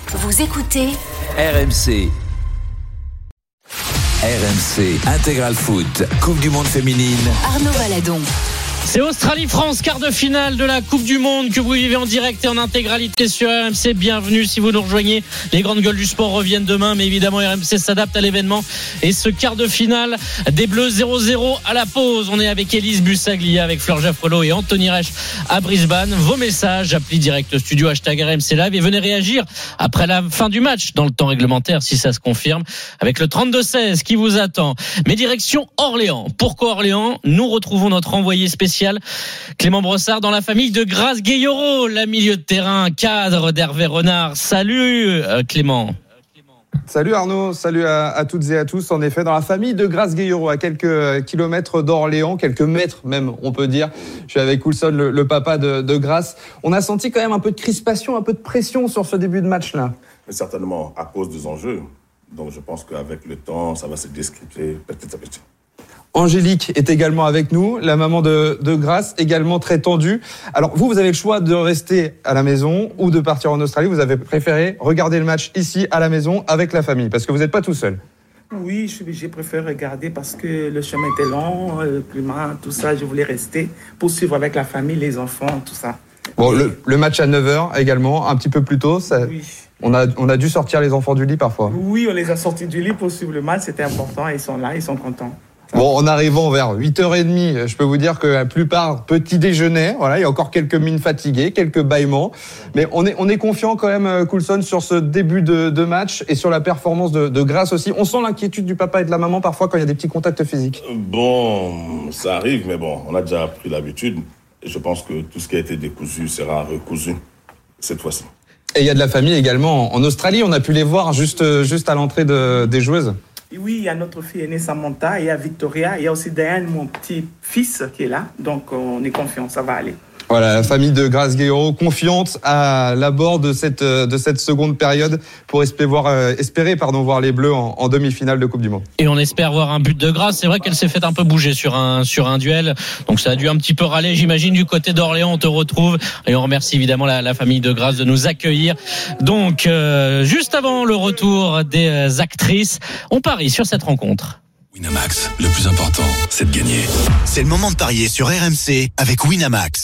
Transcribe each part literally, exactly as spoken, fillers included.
Vous écoutez R M C. R M C Intégral Foot, Coupe du Monde féminine. Arnaud Valadon. C'est Australie-France, quart de finale de la Coupe du Monde que vous vivez en direct et en intégralité sur R M C. Bienvenue si vous nous rejoignez. Les grandes gueules du sport reviennent demain, mais évidemment R M C s'adapte à l'événement. Et ce quart de finale des Bleus zéro zéro à la pause. On est avec Élise Bussaglia, avec Fleur Jaffrelot et Anthony Reich à Brisbane. Vos messages, appli direct studio, hashtag R M C Live, et venez réagir après la fin du match dans le temps réglementaire si ça se confirme, avec le trente-deux seize qui vous attend. Mais direction Orléans. Pourquoi Orléans? Nous retrouvons notre envoyé spécial Clément Brossard dans la famille de Grace Gayoro, la milieu de terrain cadre d'Hervé Renard. Salut euh, Clément. Salut Arnaud, salut à, à toutes et à tous. En effet, dans la famille de Grace Gayoro, à quelques kilomètres d'Orléans, quelques mètres même, on peut dire. Je suis avec Coulson, le, le papa de, de Grace. On a senti quand même un peu de crispation, un peu de pression sur ce début de match-là. Certainement à cause des enjeux. Donc je pense qu'avec le temps, ça va se discuter petit à petit. Angélique est également avec nous, la maman de, de Grace, également très tendue. Alors vous, vous avez le choix de rester à la maison ou de partir en Australie. Vous avez préféré regarder le match ici, à la maison, avec la famille, parce que vous n'êtes pas tout seul. Oui, j'ai préféré regarder parce que le chemin était long, le climat, tout ça. Je voulais rester, poursuivre avec la famille, les enfants, tout ça. Bon, le, le match à neuf heures également, un petit peu plus tôt. Ça, oui. On a, on a dû sortir les enfants du lit parfois. Oui, on les a sortis du lit pour suivre le match. C'était important. Ils sont là, ils sont contents. Bon, en arrivant vers huit heures trente, je peux vous dire que la plupart petit déjeuner, voilà, il y a encore quelques mines fatiguées, quelques bâillements, mais on est on est confiant quand même, Coulson, sur ce début de, de match et sur la performance de, de Grace aussi. On sent l'inquiétude du papa et de la maman parfois quand il y a des petits contacts physiques. Bon, ça arrive, mais bon, on a déjà pris l'habitude et je pense que tout ce qui a été décousu sera recousu cette fois-ci. Et il y a de la famille également en Australie. On a pu les voir juste juste à l'entrée de, des joueuses. Et oui, il y a notre fille aînée Samantha, il y a Victoria, il y a aussi Diane, mon petit-fils qui est là. Donc, on est confiant, ça va aller. Voilà, la famille de Grace Gayoro confiante à l'abord de cette de cette seconde période pour espérer voir espérer pardon voir les Bleus en, en demi-finale de Coupe du Monde. Et on espère voir un but de Grace. C'est vrai qu'elle s'est fait un peu bouger sur un sur un duel, donc ça a dû un petit peu râler, j'imagine, du côté d'Orléans. On te retrouve et on remercie évidemment la, la famille de Grace de nous accueillir. Donc euh, juste avant le retour des actrices, on parie sur cette rencontre. Winamax, le plus important, c'est de gagner. C'est le moment de parier sur R M C avec Winamax.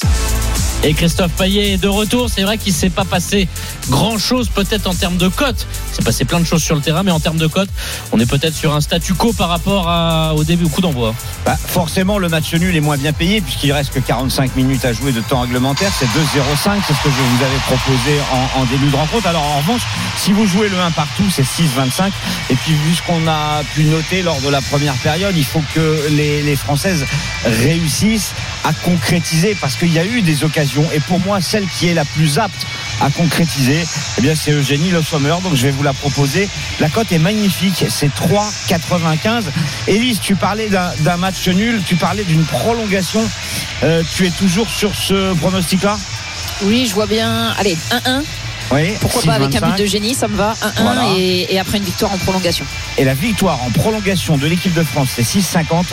Et Christophe Payet est de retour. C'est vrai qu'il ne s'est pas passé grand-chose peut-être en termes de cote. Il s'est passé plein de choses sur le terrain, mais en termes de cote, on est peut-être sur un statu quo par rapport à, au début, au coup d'envoi. Bah, forcément, le match nul est moins bien payé puisqu'il reste que quarante-cinq minutes à jouer de temps réglementaire. C'est deux zéro cinq, c'est ce que je vous avais proposé en, en début de rencontre. Alors en revanche, si vous jouez le un partout, c'est six vingt-cinq. Et puis vu ce qu'on a pu noter lors de la première période, il faut que les, les Françaises réussissent à concrétiser parce qu'il y a eu des occasions. Et pour moi, celle qui est la plus apte à concrétiser, eh bien, c'est Eugénie Le Sommer. Donc, je vais vous la proposer. La cote est magnifique. C'est trois quatre-vingt-quinze. Élise, tu parlais d'un, d'un match nul. Tu parlais d'une prolongation. Euh, tu es toujours sur ce pronostic-là? Oui, je vois bien. Allez, un un. Oui, pourquoi pas avec un but de Génie, ça me va. un un voilà. et, et après une victoire en prolongation. Et la victoire en prolongation de l'équipe de France, c'est six cinquante.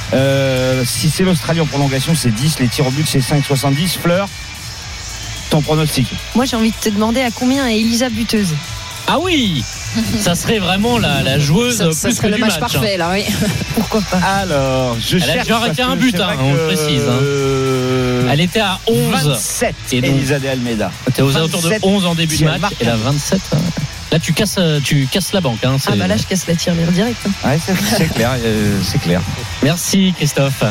Euh, si c'est l'Australie en prolongation, c'est dix. Les tirs au but, c'est cinq soixante-dix. Fleur, ton pronostic? Moi, j'ai envie de te demander à combien est Elisa buteuse. Ah oui, ça serait vraiment la, la joueuse ça, ça plus serait que le du match, match parfait là, oui. Pourquoi pas? Alors, je Elle cherche. Elle a arrêté un but, hein, on le précise. Hein. Euh... Elle était à onze. vingt-sept. Et donc, Elisa de Almeida. T'es aux alentours de onze en début de match. Et là, vingt-sept. Là, tu casses, tu casses la banque. Hein, ah bah là, je casse la tirelire direct. Hein. Ouais, c'est, c'est clair, euh, c'est clair. Merci Christophe.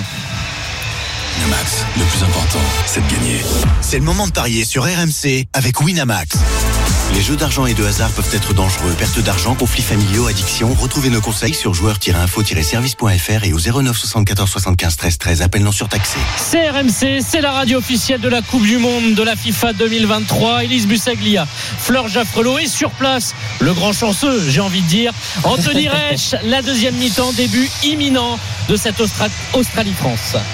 Winamax, le plus important, c'est de gagner. C'est le moment de parier sur R M C avec Winamax. Les jeux d'argent et de hasard peuvent être dangereux. Perte d'argent, conflits familiaux, addiction. Retrouvez nos conseils sur joueurs tiret info tiret service point f r et au zéro neuf soixante-quatorze soixante-quinze treize treize. Appel non surtaxé. C'est R M C, c'est la radio officielle de la Coupe du Monde de la FIFA deux mille vingt-trois. Élise Bussaglia, Fleur Jaffrelot et sur place, le grand chanceux, j'ai envie de dire, Anthony Reich. La deuxième mi-temps, début imminent de cette Austra- Australie-France.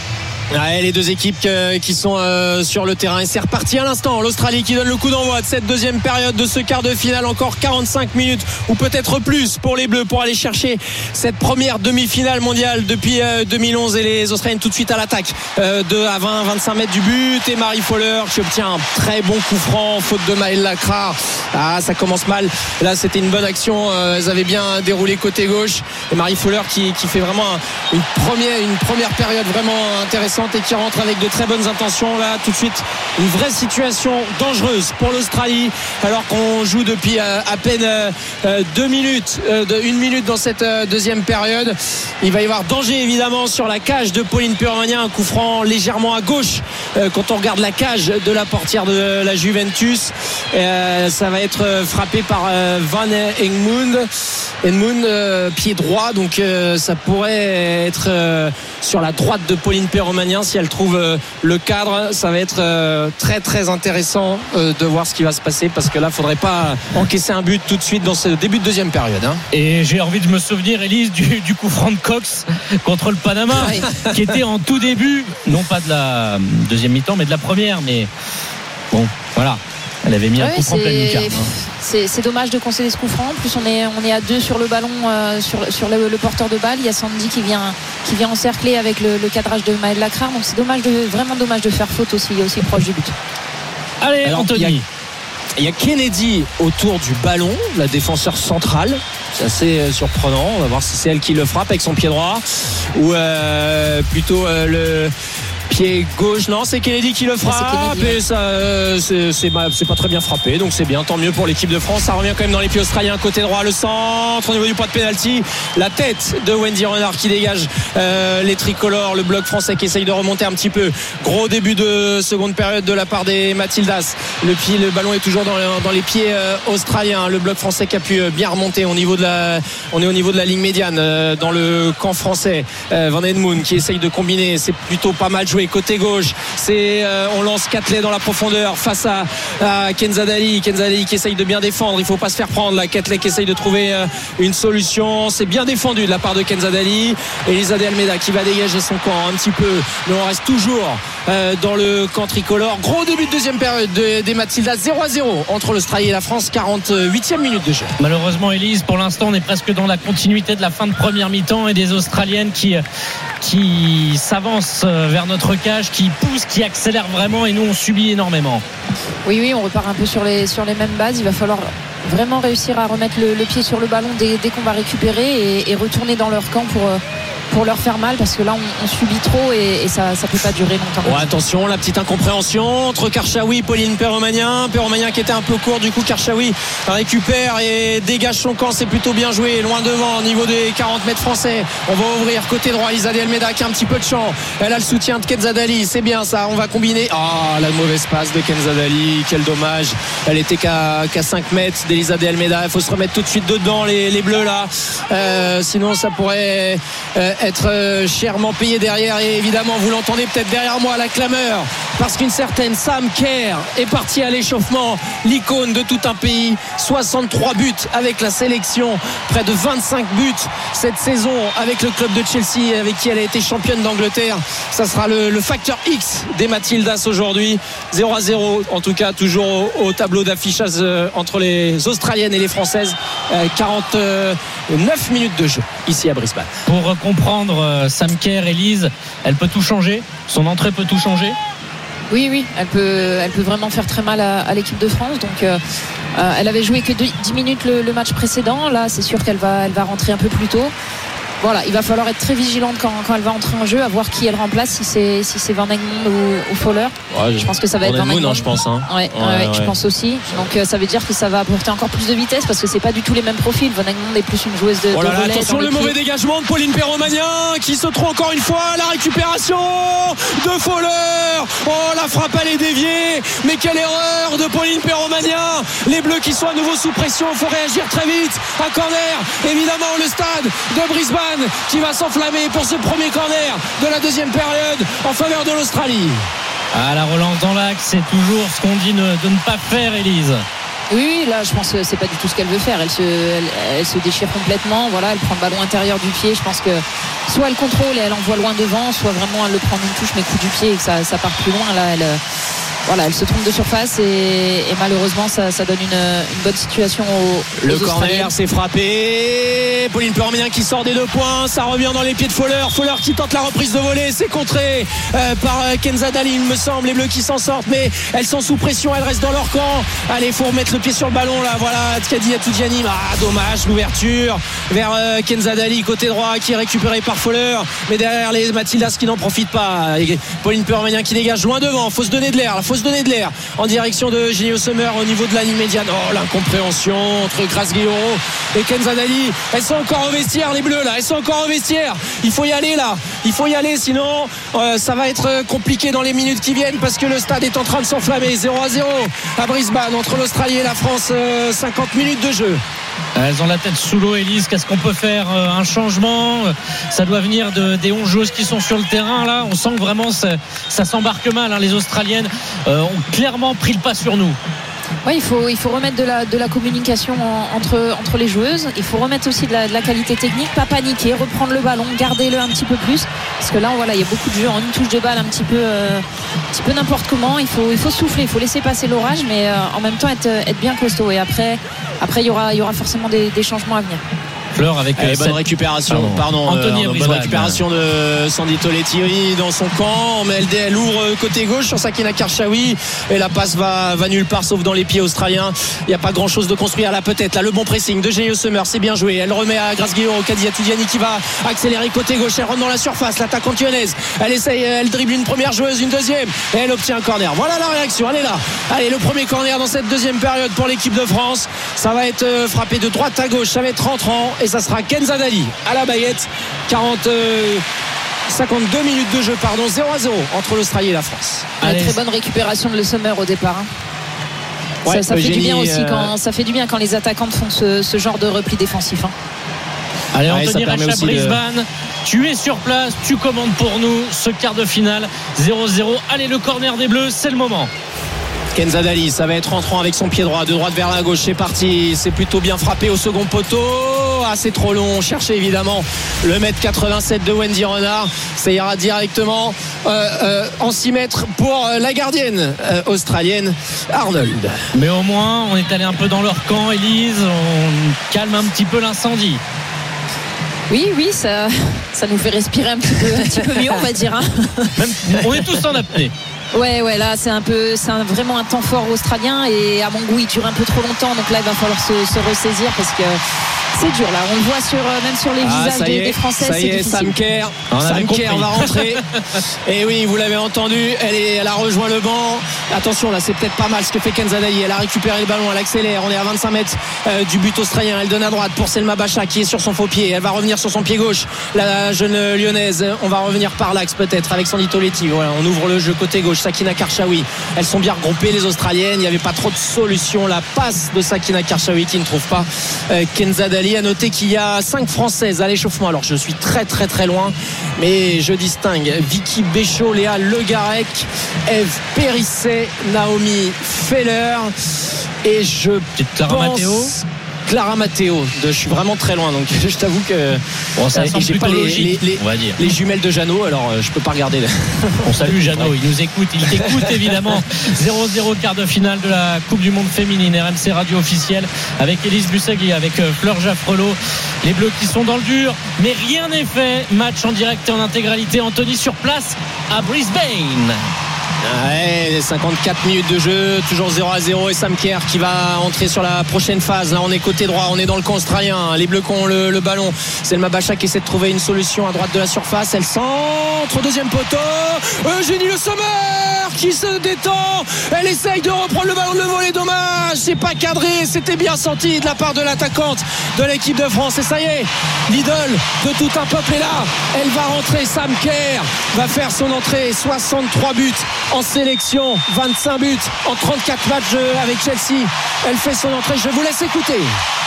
Ouais, les deux équipes euh, qui sont euh, sur le terrain et c'est reparti à l'instant. L'Australie qui donne le coup d'envoi de cette deuxième période de ce quart de finale. Encore quarante-cinq minutes ou peut-être plus pour les Bleus pour aller chercher cette première demi-finale mondiale depuis euh, deux mille onze et les Australiennes tout de suite à l'attaque euh, de à vingt à vingt-cinq mètres du but et Marie Fowler qui obtient un très bon coup franc faute de Maëlle Lacrar. Ah, ça commence mal. Là c'était une bonne action, euh, elles avaient bien déroulé côté gauche et Marie Fowler qui, qui fait vraiment un, une, première, une première période vraiment intéressante et qui rentre avec de très bonnes intentions. Là tout de suite une vraie situation dangereuse pour l'Australie alors qu'on joue depuis euh, à peine euh, deux minutes euh, de, une minute dans cette euh, deuxième période. Il va y avoir danger évidemment sur la cage de Pauline Perromagnin, un coup franc légèrement à gauche euh, quand on regarde la cage de la portière de la Juventus. Euh, ça va être frappé par euh, Van Egmond Edmund euh, pied droit donc euh, ça pourrait être euh, sur la droite de Pauline Perromagnin si elle trouve euh, le cadre. Ça va être euh, très très intéressant euh, de voir ce qui va se passer parce que là il faudrait pas encaisser un but tout de suite dans ce début de deuxième période hein. Et j'ai envie de me souvenir Élise du, du coup franc de Cox contre le Panama qui était en tout début, non pas de la deuxième mi-temps mais de la première, mais bon voilà, elle avait mis un ouais, coup franc pleine lucarne hein. C'est, c'est dommage de concéder ce coup franc. En plus, on est, on est à deux sur le ballon, euh, sur, sur le, le porteur de balle. Il y a Sandy qui vient, qui vient encercler avec le, le cadrage de Maëlle Lacrar. Donc c'est dommage de, vraiment dommage de faire faute aussi, aussi proche du but. Allez, alors, Anthony. Il y, a, il y a Kennedy autour du ballon, la défenseur centrale. C'est assez surprenant. On va voir si c'est elle qui le frappe avec son pied droit ou euh, plutôt euh, le pied gauche. Non, c'est Kennedy qui le frappe Kennedy, et ça euh, c'est, c'est, c'est pas très bien frappé, donc c'est bien, tant mieux pour l'équipe de France. Ça revient quand même dans les pieds australiens côté droit, le centre au niveau du point de pénalty, la tête de Wendy Renard qui dégage euh, les tricolores, le bloc français qui essaye de remonter un petit peu. Gros début de seconde période de la part des Matildas. Le pied, le ballon est toujours dans, dans les pieds euh, australiens. Le bloc français qui a pu euh, bien remonter au niveau de la, on est au niveau de la ligne médiane euh, dans le camp français. euh, Van Edmund qui essaye de combiner, c'est plutôt pas mal joué côté gauche. C'est euh, on lance Catley dans la profondeur face à, à Kenza Dali. Kenza Dali qui essaye de bien défendre, il faut pas se faire prendre là. Catley qui essaye de trouver euh, une solution, c'est bien défendu de la part de Kenza Dali. Elisa de Almeida qui va dégager son camp un petit peu, mais on reste toujours euh, dans le camp tricolore. Gros début de deuxième période de, des Matildas, zéro à zéro entre l'Australie et la France, quarante-huitième minute de jeu. Malheureusement Élise, pour l'instant on est presque dans la continuité de la fin de première mi-temps et des Australiennes qui, qui s'avancent vers notre cage, qui poussent, qui accélèrent vraiment et nous on subit énormément. Oui oui, on repart un peu sur les, sur les mêmes bases. Il va falloir vraiment réussir à remettre le, le pied sur le ballon dès, dès qu'on va récupérer et, et retourner dans leur camp pour, pour leur faire mal parce que là on, on subit trop et, et ça ne peut pas durer longtemps. Bon, attention, la petite incompréhension entre Karchaoui et Pauline Perromagnin. Perromagnin qui était un peu court, du coup Karchaoui récupère et dégage son camp, c'est plutôt bien joué, loin devant au niveau des quarante mètres français. On va ouvrir côté droit, Elisa de Almeida qui a un petit peu de champ, elle a le soutien de Kenza Dali, c'est bien ça, on va combiner. Ah, oh, la mauvaise passe de Kenza Dali, quel dommage, elle était qu'à, qu'à cinq mètres d'Elisa de Almeida. Il faut se remettre tout de suite dedans les, les bleus là, euh, sinon ça pourrait euh, être euh, chèrement payé derrière. Et évidemment vous l'entendez peut-être derrière moi, la clameur, parce qu'une certaine Sam Kerr est partie à l'échauffement, l'icône de tout un pays. Soixante-trois buts avec la sélection, près de vingt-cinq buts cette saison avec le club de Chelsea avec qui elle a été championne d'Angleterre. Ça sera le, le facteur X des Matildas aujourd'hui. Zéro à zéro en tout cas, toujours au, au tableau d'affichage euh, entre les Australiennes et les Françaises. euh, quarante-neuf minutes de jeu ici à Brisbane. Pour comprendre euh, Sam Kerr, Élise, elle peut tout changer, son entrée peut tout changer. Oui, oui, elle peut, elle peut vraiment faire très mal à, à l'équipe de France. Donc, euh, euh, elle avait joué que dix minutes le, le match précédent. Là, c'est sûr qu'elle va, elle va rentrer un peu plus tôt. Voilà, il va falloir être très vigilante quand, quand elle va entrer en jeu, à voir qui elle remplace, si c'est, si c'est Van Egmond ou, ou Fowler. Ouais, je pense que ça va Van être Van Egmond, hein, je pense. Hein. Ouais, ouais, ouais, ouais, je pense aussi. Donc euh, ça veut dire que ça va apporter encore plus de vitesse parce que c'est pas du tout les mêmes profils. Van Egmond est plus une joueuse de, oh là de volley. Attention, le mauvais dégagement de Pauline Perromagnin qui se trouve encore une fois. La récupération de Fowler. Oh, la frappe elle est déviée. Mais quelle erreur de Pauline Perromagnin. Les Bleus qui sont à nouveau sous pression. Il faut réagir très vite. Un corner, évidemment, le stade de Brisbane qui va s'enflammer pour ce premier corner de la deuxième période en faveur de l'Australie. Ah, la relance dans l'axe, c'est toujours ce qu'on dit de ne pas faire, Élise. Oui, oui, là, je pense que c'est pas du tout ce qu'elle veut faire. Elle se, elle, elle se déchire complètement. Voilà, elle prend le ballon intérieur du pied. Je pense que soit elle contrôle et elle envoie loin devant, soit vraiment elle le prend d'une touche mais coup du pied et que ça, ça part plus loin. Là, elle, voilà, elle se trompe de surface et, et malheureusement, ça, ça donne une, une bonne situation aux, le aux corner, c'est frappé. Pauline Peurmélien qui sort des deux points. Ça revient dans les pieds de Fowler. Fowler qui tente la reprise de volée. C'est contré euh, par Kenza Dali, il me semble. Les Bleus qui s'en sortent, mais elles sont sous pression. Elles restent dans leur camp. Allez, faut remettre le pied sur le ballon là. Voilà, Tkadi Atoudjani. Ah, dommage, l'ouverture vers euh, Kenza Dali côté droit qui est récupéré par Fowler. Mais derrière les Mathildas qui n'en profitent pas. Et Pauline Peurmélien qui dégage loin devant. Faut se donner de l'air. Faut se donner de l'air en direction de Genio Sommer au niveau de la ligne médiane. Oh, l'incompréhension entre Grace Guillaume et Kenza Dali. Elles sont encore au vestiaire, les Bleus là. Elles sont encore au vestiaire. Il faut y aller là. Il faut y aller, sinon euh, ça va être compliqué dans les minutes qui viennent parce que le stade est en train de s'enflammer. zéro à zéro à Brisbane entre l'Australie et la France. euh, cinquante minutes de jeu. Elles ont la tête sous l'eau, Élise. Qu'est-ce qu'on peut faire? Un changement, ça doit venir de, des onze joueuses qui sont sur le terrain là. On sent que vraiment ça, ça s'embarque mal, hein. Les Australiennes euh, ont clairement pris le pas sur nous. Ouais, il faut, il faut remettre de la, de la communication en, entre, entre les joueuses. Il faut remettre aussi de la, de la qualité technique, pas paniquer, reprendre le ballon, garder-le un petit peu plus. Parce que là, voilà, il y a beaucoup de jeux en une touche de balle, un petit peu, euh, un petit peu n'importe comment. Il faut, il faut souffler, il faut laisser passer l'orage, mais euh, en même temps être, être bien costaud. Et après, après, il y aura, il y aura forcément des, des changements à venir. Fleur avec Allez, bonne récupération, pardon, pardon Anthony euh, bonne récupération de Sandy Toletiri dans son camp. Mais elle, elle ouvre côté gauche sur Sakina Karchaoui et la passe va, va nulle part sauf dans les pieds australiens. Il n'y a pas grand chose de construire là, peut-être là le bon pressing de Genio Sommer, c'est bien joué. Elle remet à Grace Guillaume, Tkadi Atoudjani qui va accélérer côté gauche. Elle rentre dans la surface, l'attaquante lyonnaise. Elle essaye, elle dribble une première joueuse, une deuxième et elle obtient un corner. Voilà la réaction, elle est là. Allez, le premier corner dans cette deuxième période pour l'équipe de France. Ça va être frappé de droite à gauche, ça va être rentrant et ça sera Kenza Dali à la baguette. quarante cinquante-deux minutes de jeu, pardon, zéro à zéro entre l'Australie et la France. Une très bonne récupération de Le Sommer au départ, hein. Ouais, ça, ça fait du bien aussi euh... quand ça fait du bien quand les attaquantes font ce, ce genre de repli défensif, hein. Allez, ouais, Anthony Recha, Brisbane, de... tu es sur place, tu commandes pour nous ce quart de finale. Zéro zéro. Allez, le corner des Bleus, c'est le moment. Kenza Dali, ça va être rentrant avec son pied droit, de droite vers la gauche, c'est parti, c'est plutôt bien frappé au second poteau. Ah, c'est trop long, on cherchait évidemment le mètre quatre-vingt-sept de Wendy Renard, ça ira directement euh, euh, en six mètres pour la gardienne euh, australienne Arnold. Mais au moins on est allé un peu dans leur camp, Élise, on calme un petit peu l'incendie. Oui, oui, ça, ça nous fait respirer un petit peu, un petit peu mieux, on va dire, hein. Même, on est tous en apnée. Ouais, ouais, là c'est un peu, c'est un, vraiment un temps fort australien et à mon goût il dure un peu trop longtemps, donc là il va falloir se, se ressaisir parce que c'est dur là, on le voit sur, même sur les ah, visages des, est, des Français. Ça y est, Sam Kerr, Sam Kerr va rentrer. Et oui, vous l'avez entendu, elle, est, elle a rejoint le banc. Attention là, c'est peut-être pas mal ce que fait Kenza Dali. Elle a récupéré le ballon, elle accélère. On est à vingt-cinq mètres euh, du but australien. Elle donne à droite pour Selma Bacha qui est sur son faux pied. Elle va revenir sur son pied gauche. La jeune lyonnaise, on va revenir par l'axe peut-être avec Sandy Toletti. Voilà, on ouvre le jeu côté gauche. Sakina Karchaoui. Elles sont bien regroupées les Australiennes. Il n'y avait pas trop de solutions. La passe de Sakina Karchaoui qui ne trouve pas euh, Kenza Dali. À noter qu'il y a cinq Françaises à l'échauffement. Alors je suis très très très loin, mais je distingue Vicky Béchaud, Léa Le Garec, Eve Périsset, Naomi Feller et je Clara pense Matteo. Clara Matteo. Je suis vraiment très loin, donc je t'avoue que bon, ça et j'ai pas les, les, les, on va dire. les jumelles de Jeannot, alors je peux pas regarder. On salue Jeannot, ouais. Il nous écoute, il t'écoute évidemment. zéro zéro quart de finale de la Coupe du Monde féminine, R M C Radio officielle avec Élise Bussagui, avec Fleur Jaffrelot. Les Bleus qui sont dans le dur, mais rien n'est fait. Match en direct et en intégralité. Anthony sur place à Brisbane. Ouais, cinquante-quatre minutes de jeu, toujours zéro à zéro et Sam Kerr qui va entrer sur la prochaine phase. Là on est côté droit, on est dans le camp australien. Les Bleus qui ont le, le ballon. Selma Bacha qui essaie de trouver une solution à droite de la surface. Elle centre, deuxième poteau. Eugénie Le Sommer qui se détend. Elle essaye de reprendre le ballon de volley. Dommage, c'est pas cadré. C'était bien senti de la part de l'attaquante de l'équipe de France. Et ça y est, l'idole de tout un peuple est là. Elle va rentrer. Sam Kerr va faire son entrée. soixante-trois buts en sélection, vingt-cinq buts en trente-quatre matchs avec Chelsea. Elle fait son entrée, je vous laisse écouter.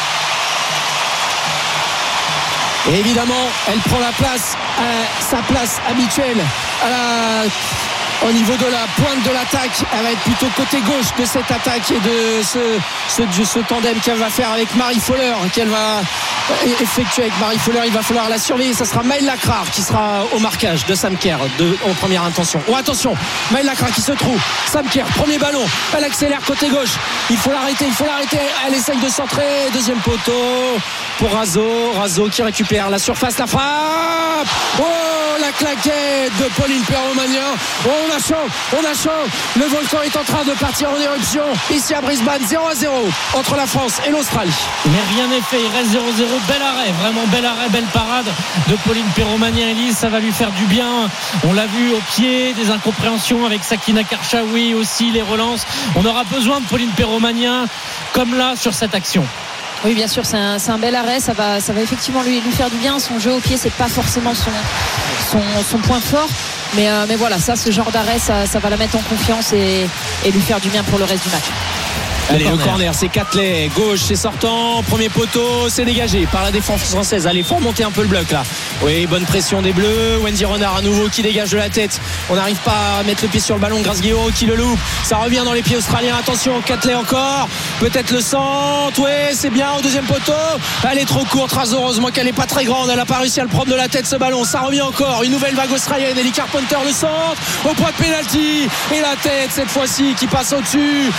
Et évidemment, elle prend la place, euh, sa place habituelle à la au niveau de la pointe de l'attaque. Elle va être plutôt côté gauche de cette attaque et de ce, ce, ce tandem qu'elle va faire avec Marie Foller, qu'elle va effectuer avec Marie Foller. Il va falloir la surveiller. Ça sera Maëlle Lacrar qui sera au marquage de Sam Kerr de, en première intention. Oh attention, Maëlle Lacrar qui se trouve. Sam Kerr, premier ballon. Elle accélère côté gauche. Il faut l'arrêter, il faut l'arrêter. Elle essaye de centrer. Deuxième poteau pour Razo. Razo qui récupère la surface, la frappe. Oh, la claquette de Pauline Perromagnan. Oh, on a chaud, on a chaud. Le volcan est en train de partir en éruption ici à Brisbane. zéro à zéro entre la France et l'Australie. Mais rien n'est fait, il reste zéro zéro. Bel arrêt, vraiment bel arrêt, belle parade de Pauline Perromagnan. Elise, ça va lui faire du bien. On l'a vu au pied, des incompréhensions avec Sakina Karchaoui aussi, les relances. On aura besoin de Pauline Perromagnan comme là sur cette action. Oui, bien sûr, c'est un, c'est un bel arrêt. Ça va, ça va effectivement lui, lui faire du bien. Son jeu au pied, c'est pas forcément son, son, son point fort. Mais, euh, mais voilà, ça, ce genre d'arrêt, ça, ça va la mettre en confiance et, et lui faire du bien pour le reste du match. Allez, le corner, le corner c'est Catelet, gauche, c'est sortant, premier poteau, c'est dégagé par la défense française. Allez, faut remonter un peu le bloc là. Oui, bonne pression des Bleus. Wendy Renard à nouveau qui dégage de la tête. On n'arrive pas à mettre le pied sur le ballon. Grace-Guillaume qui le loupe. Ça revient dans les pieds australiens. Attention, Catelet encore. Peut-être le centre. Oui, c'est bien au deuxième poteau. Elle est trop courte, Razo. Heureusement qu'elle n'est pas très grande. Elle n'a pas réussi à le prendre de la tête ce ballon. Ça revient encore. Une nouvelle vague australienne. Ellie Carpenter le centre. Au point de pénalty. Et la tête cette fois-ci qui passe au-dessus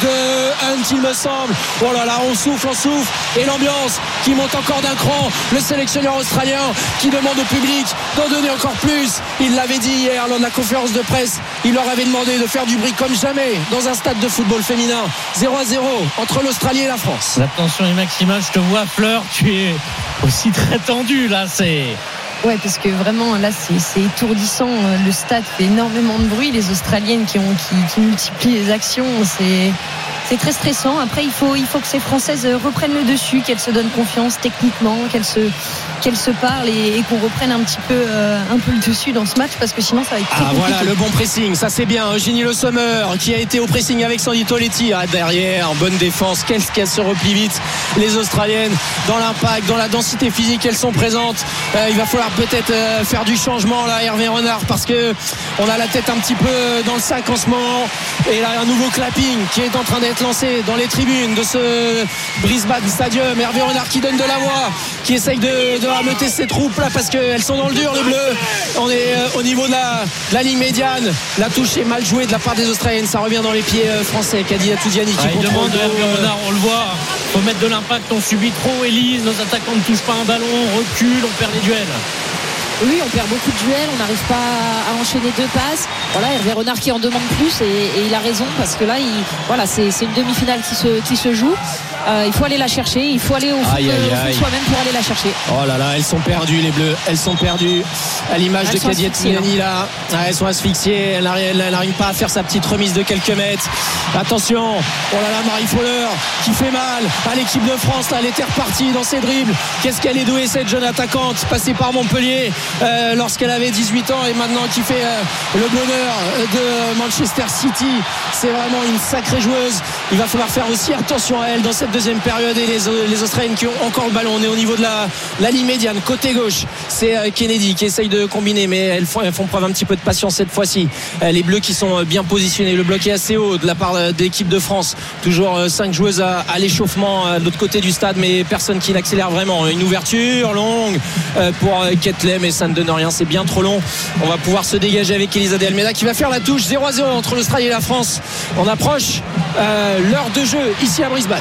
de Hunt, il me semble. Oh là là, on souffle, on souffle. Et l'ambiance qui monte encore d'un cran. Le sélectionneur australien qui demande au public d'en donner encore plus. Il l'avait dit hier lors de la conférence de presse. Il leur avait demandé de faire du bruit comme jamais dans un stade de football féminin. zéro à zéro entre l'Australie et la France. L'attention est maximale. Je te vois, Fleur, tu es aussi très tendu là. C'est... Ouais, parce que vraiment là c'est, c'est étourdissant. Le stade fait énormément de bruit. Les Australiennes qui, ont, qui, qui multiplient les actions, c'est, c'est très stressant. Après il faut, il faut que ces Françaises reprennent le dessus, qu'elles se donnent confiance techniquement, qu'elles se, qu'elles se parlent et, et qu'on reprenne un petit peu, euh, un peu le dessus dans ce match, parce que sinon ça va être très ah, compliqué. Voilà le bon pressing, ça c'est bien. Eugénie Le Sommer qui a été au pressing avec Sandy Toletti ah, derrière, en bonne défense. Qu'est-ce qu'elles se replient vite les Australiennes dans l'impact, dans la densité physique, elles sont présentes. Euh, il va falloir peut-être euh, faire du changement là, Hervé Renard, parce que on a la tête un petit peu dans le sac en ce moment. Et là un nouveau clapping qui est en train d'être lancé dans les tribunes de ce Brisbane Stadium. Hervé Renard qui donne de la voix, qui essaye de, de rameuter ses troupes là, parce qu'elles sont dans le dur les Bleus. On est euh, au niveau de la, de la ligne médiane. La touche est mal jouée de la part des Australiennes. Ça revient dans les pieds euh, français. Kadina Toudiani qui ah, il demande de Hervé Renard, on le voit, faut mettre de l'impact. On subit trop, Elise, nos attaquants ne touchent pas un ballon, on recule, on perd les duels. Oui, on perd beaucoup de duels, on n'arrive pas à enchaîner deux passes. Voilà, Hervé Renard qui en demande plus et, et il a raison, parce que là, il, voilà, c'est, c'est une demi-finale qui se, qui se joue. Euh, il faut aller la chercher, il faut aller au fond, aïe, aïe, au fond aïe. de soi-même pour aller la chercher. Oh là là, elles sont perdues les Bleus, elles sont perdues à l'image elles de Kadina Toudiani là. Ah, elles sont asphyxiées, elles n'arrivent, elles n'arrivent pas à faire sa petite remise de quelques mètres. Attention, oh là là, Marie Foller qui fait mal à l'équipe de France là, elle était repartie dans ses dribbles. Qu'est-ce qu'elle est douée cette jeune attaquante, passée par Montpellier euh, lorsqu'elle avait dix-huit ans et maintenant qui fait euh, le bonheur de Manchester City. C'est vraiment une sacrée joueuse. Il va falloir faire aussi attention à elle dans cette deuxième période. Et les, les Australiennes qui ont encore le ballon, on est au niveau de la, la ligne médiane, côté gauche. C'est euh, Kennedy qui essaye de combiner, mais elles font, elles font preuve un petit peu de patience cette fois-ci. Euh, les Bleus qui sont bien positionnés, le bloc est assez haut de la part de l'équipe de France. Toujours euh, cinq joueuses à, à l'échauffement euh, de l'autre côté du stade, mais personne qui n'accélère vraiment. Une ouverture longue euh, pour euh, Ketley, mais ça ne donne rien, c'est bien trop long. On va pouvoir se dégager avec Elisa de Almeida qui va faire la touche. Zéro à zéro entre l'Australie et la France. On approche euh, l'heure de jeu ici à Brisbane.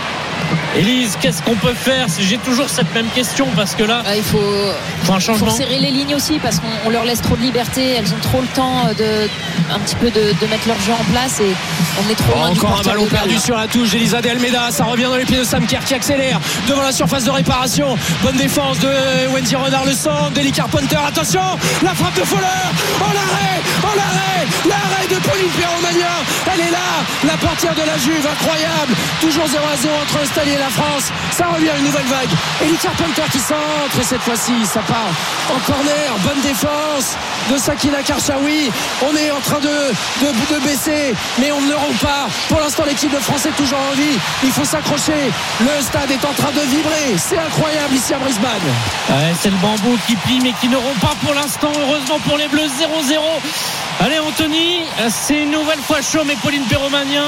Élise, qu'est-ce qu'on peut faire? J'ai toujours cette même question, parce que là ah, il faut, faut un changement. Il faut serrer les lignes aussi, parce qu'on leur laisse trop de liberté. Elles ont trop le temps de, un petit peu de, de mettre leur jeu en place et on est trop oh, loin du encore un ballon perdu balle. Sur la touche d'Elisa de Almeida. Ça revient dans les pieds de Sam Kerr qui accélère devant la surface de réparation. Bonne défense de Wendy Renard, le centre d'Ellie Carpenter. Attention, la frappe de Foller. Oh l'arrêt, oh l'arrêt, l'arrêt de Pauline Perromagnan. Elle est là, la portière de la Juve, incroyable. Toujours zéro à zéro entre l'Australie et la France. Ça revient, une nouvelle vague. Ellie Carpenter qui centre et cette fois-ci ça part en corner. Bonne défense de Sakina Karchaoui. On est en train de, de, de baisser, mais on ne rompt pas. Pour l'instant, l'équipe de France est toujours en vie. Il faut s'accrocher. Le stade est en train de vibrer. C'est incroyable ici à Brisbane. Ouais, c'est le bambou qui plie mais qui ne rompt pas pour l'instant. Heureusement pour les Bleus, zéro zéro. Allez Anthony, c'est une nouvelle fois chaud, mais Pauline Perromagnin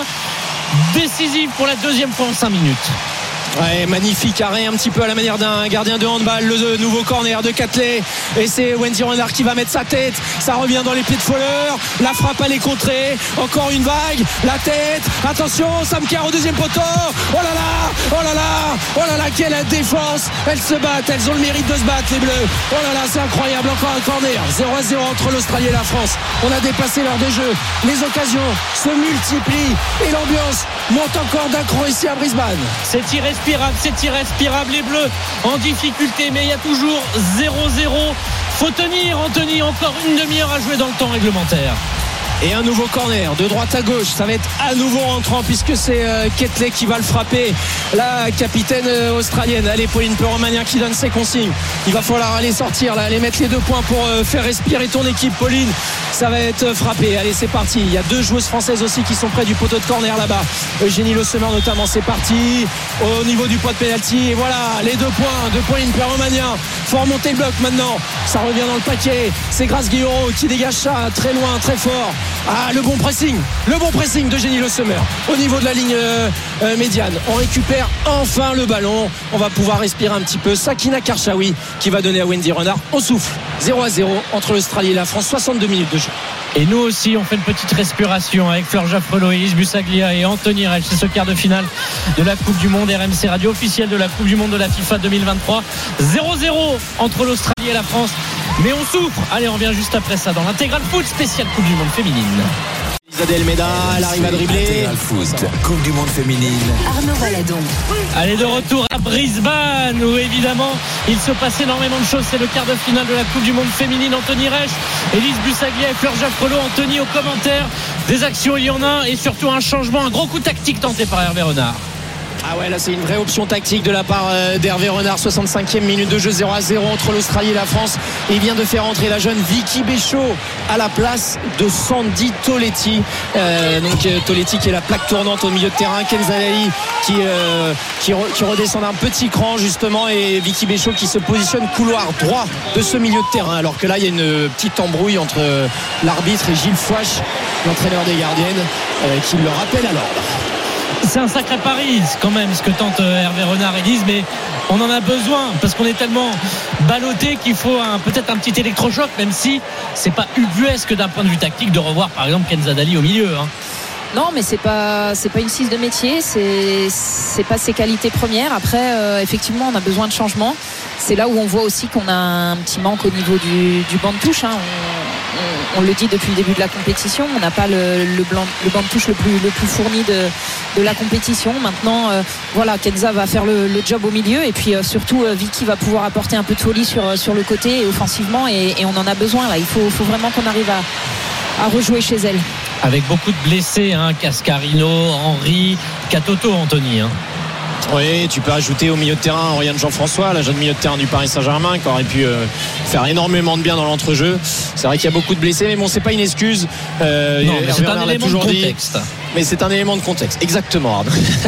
décisive pour la deuxième fois en cinq minutes. Ouais, magnifique arrêt un petit peu à la manière d'un gardien de handball. Le nouveau corner de Catley et c'est Wendy Renard qui va mettre sa tête. Ça revient dans les pieds de Foller. La frappe elle est contrée. Encore une vague. La tête. Attention, Sam Kerr au deuxième poteau. Oh là là, oh là là, oh là là, quelle défense. Elles se battent, elles ont le mérite de se battre les Bleus. Oh là là, c'est incroyable. Encore un corner. zéro à zéro entre l'Australie et la France. On a dépassé l'heure de jeu. Les occasions se multiplient et l'ambiance monte encore d'un cran ici à Brisbane. C'est tiré c'est irrespirable, les Bleus en difficulté, mais il y a toujours zéro zéro. Faut tenir Anthony, encore une demi-heure à jouer dans le temps réglementaire. Et un nouveau corner de droite à gauche. Ça va être à nouveau rentrant puisque c'est euh, Ketley qui va le frapper. La capitaine euh, australienne. Allez, Pauline Perromagnin qui donne ses consignes. Il va falloir aller sortir là, aller mettre les deux points pour euh, faire respirer ton équipe. Pauline, ça va être euh, frappé. Allez, c'est parti. Il y a deux joueuses françaises aussi qui sont près du poteau de corner là-bas. Eugénie Le Sommer notamment. C'est parti au niveau du point de pénalty. Et voilà, les deux points de Pauline Perromagnin. Faut remonter le bloc maintenant. Ça revient dans le paquet. C'est Grace Guillaureau qui dégage ça très loin, très fort. Ah, le bon pressing, le bon pressing de Jenny Le Sommer au niveau de la ligne euh, euh, médiane. On récupère enfin le ballon. On va pouvoir respirer un petit peu. Sakina Karchaoui qui va donner à Wendy Renard. On souffle. zéro à zéro entre l'Australie et la France. soixante-deux minutes de jeu. Et nous aussi, on fait une petite respiration avec Fleur Jaffrelot, Élise Bussaglia et Anthony Rech. C'est ce quart de finale de la Coupe du Monde. R M C Radio officielle de la Coupe du Monde de la FIFA deux mille vingt-trois. zéro zéro entre l'Australie et la France. Mais on souffre. Allez, on revient juste après ça dans l'intégral foot spécial Coupe du Monde féminine. Isabelle Almeida, elle arrive à dribbler. Intégral foot, Coupe du Monde féminine. Arnaud Valadon. Allez, de retour à Brisbane où évidemment il se passe énormément de choses. C'est le quart de finale de la Coupe du Monde féminine. Anthony Rech, Élise Bussaglia et Fleur Jaffrelot. Anthony aux commentaires. Des actions, il y en a, et surtout un changement, un gros coup tactique tenté par Hervé Renard. Ah ouais, là c'est une vraie option tactique de la part d'Hervé Renard. soixante-cinquième minute de jeu, zéro à zéro entre l'Australie et la France. Il vient de faire entrer la jeune Vicky Béchaud à la place de Sandy Toletti. Euh, donc Toletti qui est la plaque tournante au milieu de terrain. Kenza Lali qui, euh, qui, re, qui redescend d'un petit cran justement, et Vicky Béchaud qui se positionne couloir droit de ce milieu de terrain. Alors que là il y a une petite embrouille entre l'arbitre et Gilles Fouache, l'entraîneur des gardiennes, euh, qui le rappelle à l'ordre. C'est un sacré pari quand même ce que tente Hervé Renard et Lise, mais on en a besoin parce qu'on est tellement ballotté qu'il faut un, peut-être un petit électrochoc, même si c'est pas ubuesque d'un point de vue tactique de revoir par exemple Kenza Dali au milieu, hein. Non, mais c'est pas c'est pas une six de métier, c'est c'est pas ses qualités premières. Après, euh, effectivement, on a besoin de changement. C'est là où on voit aussi qu'on a un petit manque au niveau du, du banc de touche, hein. On, on, on le dit depuis le début de la compétition, on n'a pas le, le, blanc, le banc de touche le plus le plus fourni de de la compétition. Maintenant, euh, voilà, Kenza va faire le, le job au milieu, et puis euh, surtout euh, Vicky va pouvoir apporter un peu de folie sur sur le côté et offensivement, et, et on en a besoin là. Il faut faut vraiment qu'on arrive à à rejouer chez elle. Avec beaucoup de blessés, hein, Cascarino, Henry, Katoto, Anthony, hein. Oui, tu peux ajouter au milieu de terrain Oriane Jean-François, la jeune milieu de terrain du Paris Saint-Germain, qui aurait pu euh, faire énormément de bien dans l'entrejeu. C'est vrai qu'il y a beaucoup de blessés, mais bon, c'est pas une excuse. Euh, non, mais c'est un élément de contexte. Dit, mais c'est un élément de contexte, exactement.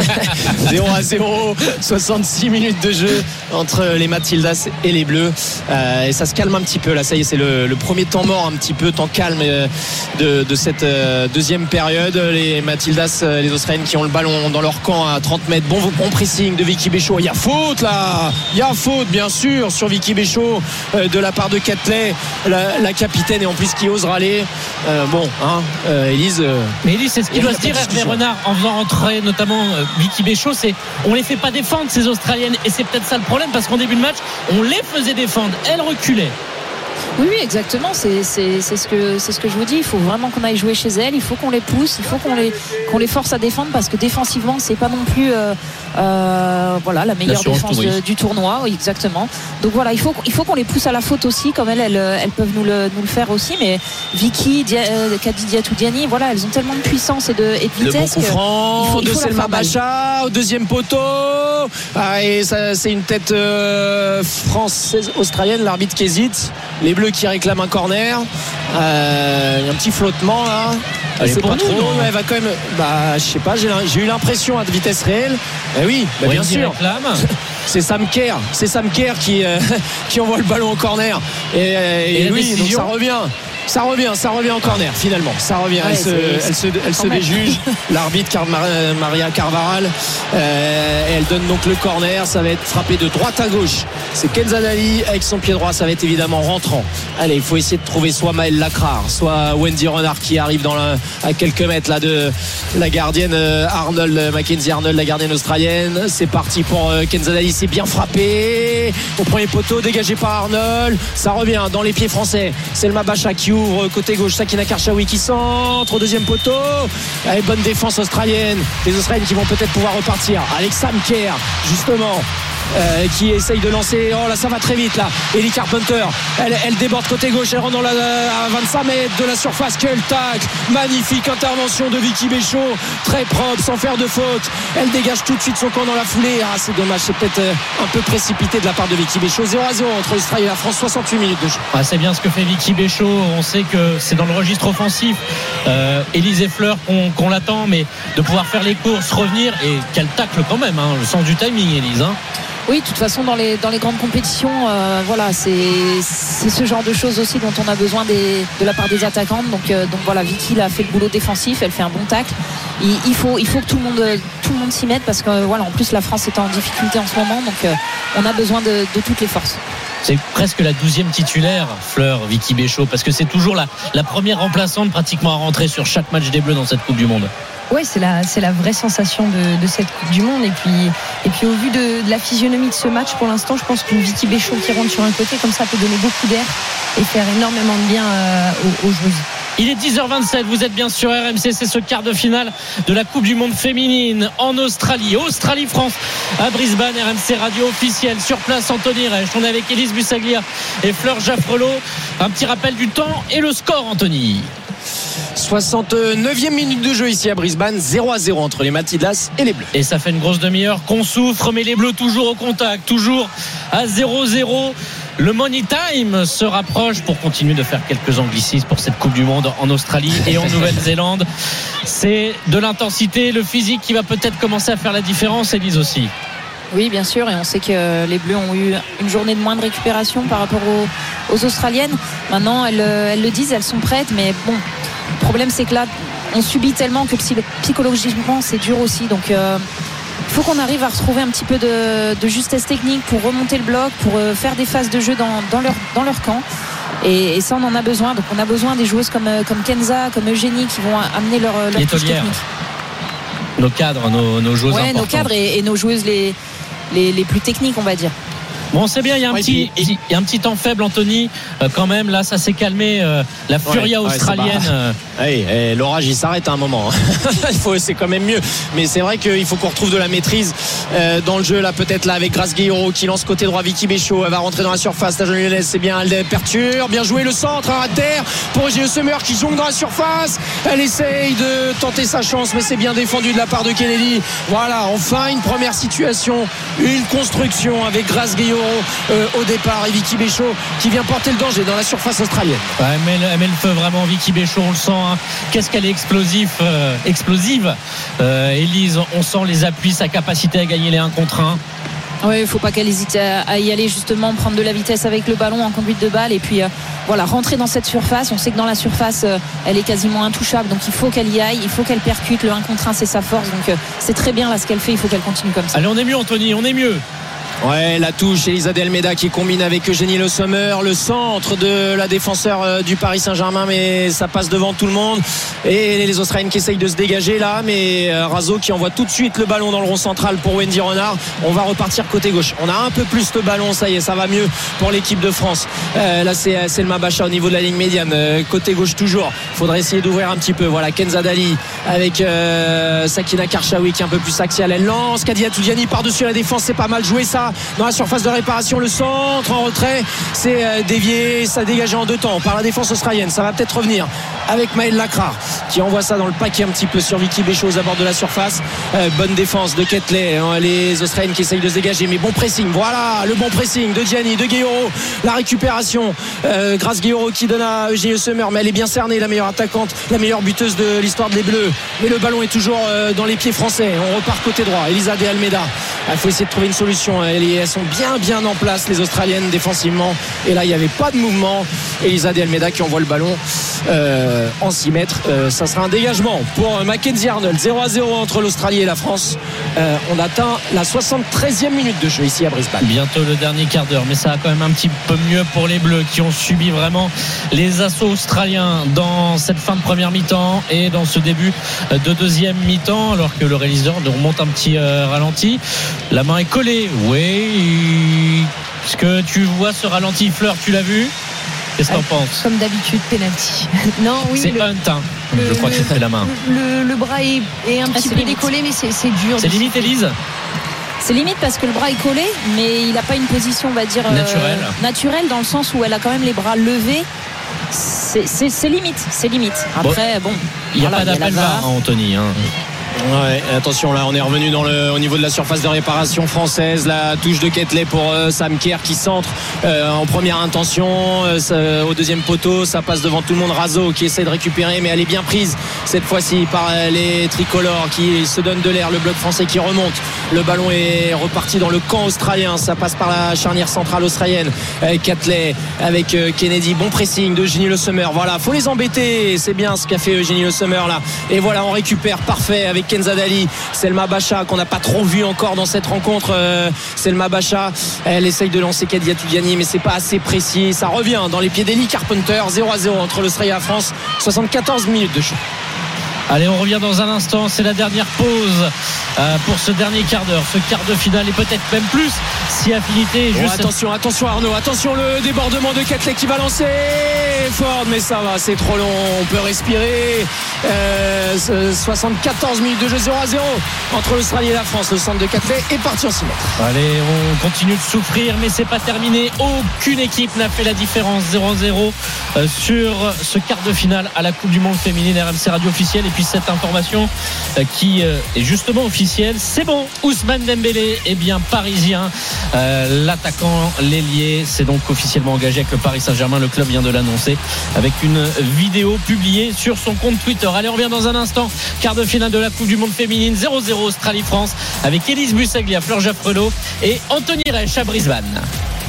zéro à zéro, soixante-six minutes de jeu entre les Matildas et les Bleus. Euh, et ça se calme un petit peu là. Ça y est, c'est le, le premier temps mort, un petit peu temps calme euh, de, de cette euh, deuxième période. Les Matildas, euh, les Australiennes qui ont le ballon dans leur camp à trente mètres. Bon, bon pressing de Vicky Béchaud. Il y a faute là. Il y a faute bien sûr sur Vicky Béchaud euh, de la part de Catley, la, la capitaine, et en plus qui ose râler. Euh, bon, hein, euh, Élise. Euh, Mais Élise, c'est ce qu'il doit se dire. Hervé Renard en faisant rentrer notamment euh, Vicky Béchaud, c'est on les fait pas défendre ces Australiennes, et c'est peut-être ça le problème, parce qu'en début de match on les faisait défendre, elles reculaient. Oui, oui, exactement. C'est, c'est, c'est, ce que, c'est ce que je vous dis. Il faut vraiment qu'on aille jouer chez elles. Il faut qu'on les pousse. Il faut qu'on les, qu'on les force à défendre, parce que défensivement, c'est pas non plus euh, euh, voilà, la meilleure la défense de, du tournoi. Oui, exactement. Donc voilà, il faut, il faut qu'on les pousse à la faute aussi, comme elles, elles, elles peuvent nous le, nous le faire aussi. Mais Vicky, Dia, euh, Kadi Diatou Diani, voilà, elles ont tellement de puissance et de, et de vitesse. Le bon coup franc de Selma Bacha au deuxième poteau. Ah, et ça, c'est une tête euh, française-australienne, l'arbitre qui hésite. Les Bleus qui réclament un corner. Euh, il y a un petit flottement là. Elle c'est pas trop. Nous, elle va quand même. Bah, je sais pas. J'ai, j'ai eu l'impression à de vitesse réelle. Eh oui, bah, bien sûr. C'est Sam Kerr. C'est Sam Kerr qui euh, qui envoie le ballon au corner. Et, et, et oui, donc ça revient. Ça revient, ça revient en corner finalement. Ça revient, ouais, elle, se, elle se, elle se déjuge. L'arbitre Car- Maria Carvaral, euh, elle donne donc le corner. Ça va être frappé de droite à gauche. C'est Kenza Dali avec son pied droit. Ça va être évidemment rentrant. Allez, il faut essayer de trouver soit Maëlle Lacrar, soit Wendy Renard qui arrive dans la, à quelques mètres là de la gardienne Arnold, Mackenzie Arnold, la gardienne australienne. C'est parti pour Kenza Dali. C'est bien frappé au premier poteau, dégagé par Arnold. Ça revient dans les pieds français. C'est le Mabacha qui ouvre côté gauche, Sakina Karchaoui qui centre au deuxième poteau. Allez, bonne défense australienne, les Australiennes qui vont peut-être pouvoir repartir avec Sam Kerr justement euh, qui essaye de lancer. Oh là, ça va très vite là. Ellie Carpenter, elle, elle déborde côté gauche, elle rentre dans la, à vingt-cinq mètres de la surface. Quel tacle, magnifique intervention de Vicky Béchot, très propre sans faire de faute. Elle dégage tout de suite son camp dans la foulée. Ah, c'est dommage, c'est peut-être un peu précipité de la part de Vicky Béchot. Zéro à zéro entre l'Australie et la France, soixante-huit minutes de jeu. Ah, c'est bien ce que fait Vicky Béchot. On sait que c'est dans le registre offensif. euh, Élise et Fleur qu'on, qu'on l'attend, mais de pouvoir faire les courses, revenir, et qu'elle tacle quand même, hein, le sens du timing, Élise, hein. Oui, de toute façon, dans les, dans les grandes compétitions, euh, voilà, c'est, c'est ce genre de choses aussi dont on a besoin des, de la part des attaquantes. Donc, euh, donc voilà, Vicky a fait le boulot défensif, elle fait un bon tacle. Il, il, faut, il faut que tout le monde, tout le monde s'y mette parce que euh, voilà, en plus la France est en difficulté en ce moment, donc euh, on a besoin de, de toutes les forces. C'est presque la douzième titulaire, Fleur, Vicky Béchot, parce que c'est toujours la, la première remplaçante pratiquement à rentrer sur chaque match des Bleus dans cette Coupe du Monde. Ouais, c'est la, c'est la vraie sensation de, de cette Coupe du Monde. Et puis, et puis au vu de, de la physionomie de ce match, pour l'instant, je pense qu'une Vicky Béchot qui rentre sur un côté comme ça peut donner beaucoup d'air et faire énormément de bien euh, aux, aux joueuses. Il est dix heures vingt-sept, vous êtes bien sur R M C, c'est ce quart de finale de la Coupe du Monde féminine en Australie. Australie-France à Brisbane, R M C Radio officielle. Sur place, Anthony Reich. On est avec Élise Bussaglia et Fleur Jaffrelot. Un petit rappel du temps et le score, Anthony. soixante-neuvième minute de jeu ici à Brisbane, zéro à zéro entre les Matildas et les Bleus. Et ça fait une grosse demi-heure qu'on souffre, mais les Bleus toujours au contact, toujours à zéro zéro. Le money time se rapproche pour continuer de faire quelques anglicismes pour cette Coupe du Monde en Australie et en Nouvelle-Zélande. C'est de l'intensité, le physique qui va peut-être commencer à faire la différence, Élise aussi. Oui, bien sûr, et on sait que les Bleus ont eu une journée de moins de récupération par rapport aux, aux Australiennes. Maintenant, elles, elles le disent, elles sont prêtes, mais bon, le problème c'est que là, on subit tellement que psychologiquement c'est dur aussi. Donc, il euh, faut qu'on arrive à retrouver un petit peu de, de justesse technique pour remonter le bloc, pour euh, faire des phases de jeu dans, dans, leur, dans leur camp. Et, et ça, on en a besoin. Donc, on a besoin des joueuses comme, comme Kenza, comme Eugénie qui vont amener leur, leur touche technique. Nos cadres, nos, nos joueuses ouais, importantes. nos cadres et, et nos joueuses les, les, les plus techniques, on va dire. Bon, c'est bien, il y a un, ouais, petit, puis, il y a un petit temps faible, Anthony. Euh, quand même, là, ça s'est calmé. Euh, la furia ouais, australienne. Ouais, euh... hey, l'orage, il s'arrête à un moment. il faut, c'est quand même mieux. Mais c'est vrai qu'il faut qu'on retrouve de la maîtrise euh, dans le jeu. Là, peut-être là, avec Grace Guillaume qui lance côté droit. Vicky Béchot, elle va rentrer dans la surface. La jeune lyonnaise, c'est bien. Elle perturbe. Bien joué le centre à terre pour G E Summer qui jongle dans la surface. Elle essaye de tenter sa chance, mais c'est bien défendu de la part de Kennedy. Voilà, enfin, une première situation. Une construction avec Grace Guillaume. Euh, au départ et Vicky Béchot qui vient porter le danger dans la surface australienne. Ouais, elle, met le, elle met le feu vraiment, Vicky Béchot, on le sent, hein. Qu'est-ce qu'elle est explosif, euh, explosive euh, Élise, on sent les appuis, sa capacité à gagner les un contre un. Oui, il ne faut pas qu'elle hésite à, à y aller, justement, prendre de la vitesse avec le ballon en conduite de balle et puis euh, voilà, rentrer dans cette surface. On sait que dans la surface euh, elle est quasiment intouchable, donc il faut qu'elle y aille, il faut qu'elle percute. Le un contre un, c'est sa force, donc euh, c'est très bien là ce qu'elle fait, il faut qu'elle continue comme ça. Allez, on est mieux, Anthony, on est mieux. Ouais, la touche, Elisa de Almeida qui combine avec Eugénie Le Sommer, le centre de la défenseur du Paris Saint-Germain, mais ça passe devant tout le monde. Et les Australiennes qui essayent de se dégager là, mais Razo qui envoie tout de suite le ballon dans le rond central pour Wendy Renard. On va repartir côté gauche. On a un peu plus de ballon, ça y est, ça va mieux pour l'équipe de France. Euh, là, c'est, c'est le Mabacha au niveau de la ligne médiane. Euh, côté gauche toujours. Faudrait essayer d'ouvrir un petit peu. Voilà, Kenza Dali avec euh, Sakina Karchaoui qui est un peu plus axiale. Elle lance. Kadia Toudiani par-dessus la défense, c'est pas mal joué ça. Bambacha dans la surface de réparation, le centre en retrait, c'est dévié, ça dégagé en deux temps par la défense australienne. Ça va peut-être revenir avec Maël Lacrar qui envoie ça dans le paquet un petit peu sur Vicky Béchot aux abords de la surface. Euh, bonne défense de Ketley, hein, les Australiennes qui essayent de se dégager, mais bon pressing, voilà le bon pressing de Gianni, de Gueyoro, la récupération euh, grâce Gueyoro qui donne à Eugénie Sommer, mais elle est bien cernée, la meilleure attaquante, la meilleure buteuse de l'histoire des Bleus, mais le ballon est toujours euh, dans les pieds français. On repart côté droit, Elisa de Almeida, il faut essayer de trouver une solution. Elles sont bien bien en place les Australiennes défensivement, et là il n'y avait pas de mouvement. Elisa de Almeida qui envoie le ballon euh, en six mètres, euh, ça sera un dégagement pour Mackenzie Arnold. Zéro à zéro entre l'Australie et la France. euh, on atteint la soixante-treizième minute de jeu ici à Brisbane. Bientôt le dernier quart d'heure, mais ça va quand même un petit peu mieux pour les Bleus qui ont subi vraiment les assauts australiens dans cette fin de première mi-temps et dans ce début de deuxième mi-temps, alors que le réalisateur nous remonte un petit euh, ralenti. La main est collée, oui. Est-ce que tu vois ce ralenti, Fleur, tu l'as vu? Qu'est-ce que t'en penses? Comme d'habitude, penalty. Non, oui. C'est le, Hunt, hein. le, je crois le, que c'était la main. Le, le bras est, est un ah, petit peu limite. décollé, mais c'est, c'est dur. C'est limite, Élise? C'est limite parce que le bras est collé, mais il n'a pas une position, on va dire, naturelle. Euh, naturelle dans le sens où elle a quand même les bras levés. C'est, c'est, c'est limite, c'est limite. Après, bon. Il n'y a voilà, pas d'appel V A R, hein, Anthony. Hein. Ouais, attention là, on est revenu dans le, au niveau de la surface de réparation française. La touche de Ketley pour euh, Sam Kerr qui centre euh, en première intention euh, ça, au deuxième poteau, ça passe devant tout le monde. Razo qui essaie de récupérer, mais elle est bien prise cette fois-ci par euh, les tricolores qui se donnent de l'air. Le bloc français qui remonte, le ballon est reparti dans le camp australien, ça passe par la charnière centrale australienne. euh, Ketley avec euh, Kennedy, bon pressing de Eugénie Le Sommer. Voilà, faut les embêter, c'est bien ce qu'a fait Eugénie Le Sommer là. Et voilà, on récupère parfait avec Kenza Dali, Selma Bacha qu'on n'a pas trop vu encore dans cette rencontre. euh, Selma Bacha, elle essaye de lancer Kadia Toudiani, mais c'est pas assez précis. Ça revient dans les pieds d'Eli Carpenter. Zéro à zéro entre l'Australie et la France. soixante-quatorze minutes de jeu. Allez, on revient dans un instant. C'est la dernière pause euh, pour ce dernier quart d'heure, ce quart de finale et peut-être même plus si Affinité est Oh, juste. attention, attention Arnaud, attention le débordement de Ketley qui va lancer Ford, mais ça va, c'est trop long, on peut respirer. euh, soixante-quatorze minutes de jeu, zéro à zéro entre l'Australie et la France. Le centre de Ketley est parti en six mètres. Allez, on continue de souffrir, mais c'est pas terminé. Aucune équipe n'a fait la différence. Zéro à zéro euh, sur ce quart de finale à la Coupe du Monde féminine. R M C Radio officielle. Et puis cette information euh, qui euh, est justement officielle, c'est bon, Ousmane Dembélé est bien parisien. euh, l'attaquant, l'ailier, c'est donc officiellement engagé avec le Paris Saint-Germain. Le club vient de l'annoncer avec une vidéo publiée sur son compte Twitter. Allez, on revient dans un instant. Quart de finale de la Coupe du Monde féminine, zéro zéro Australie-France avec Élise Bussaglia, Fleur Jaffrelot et Anthony Reich à Brisbane.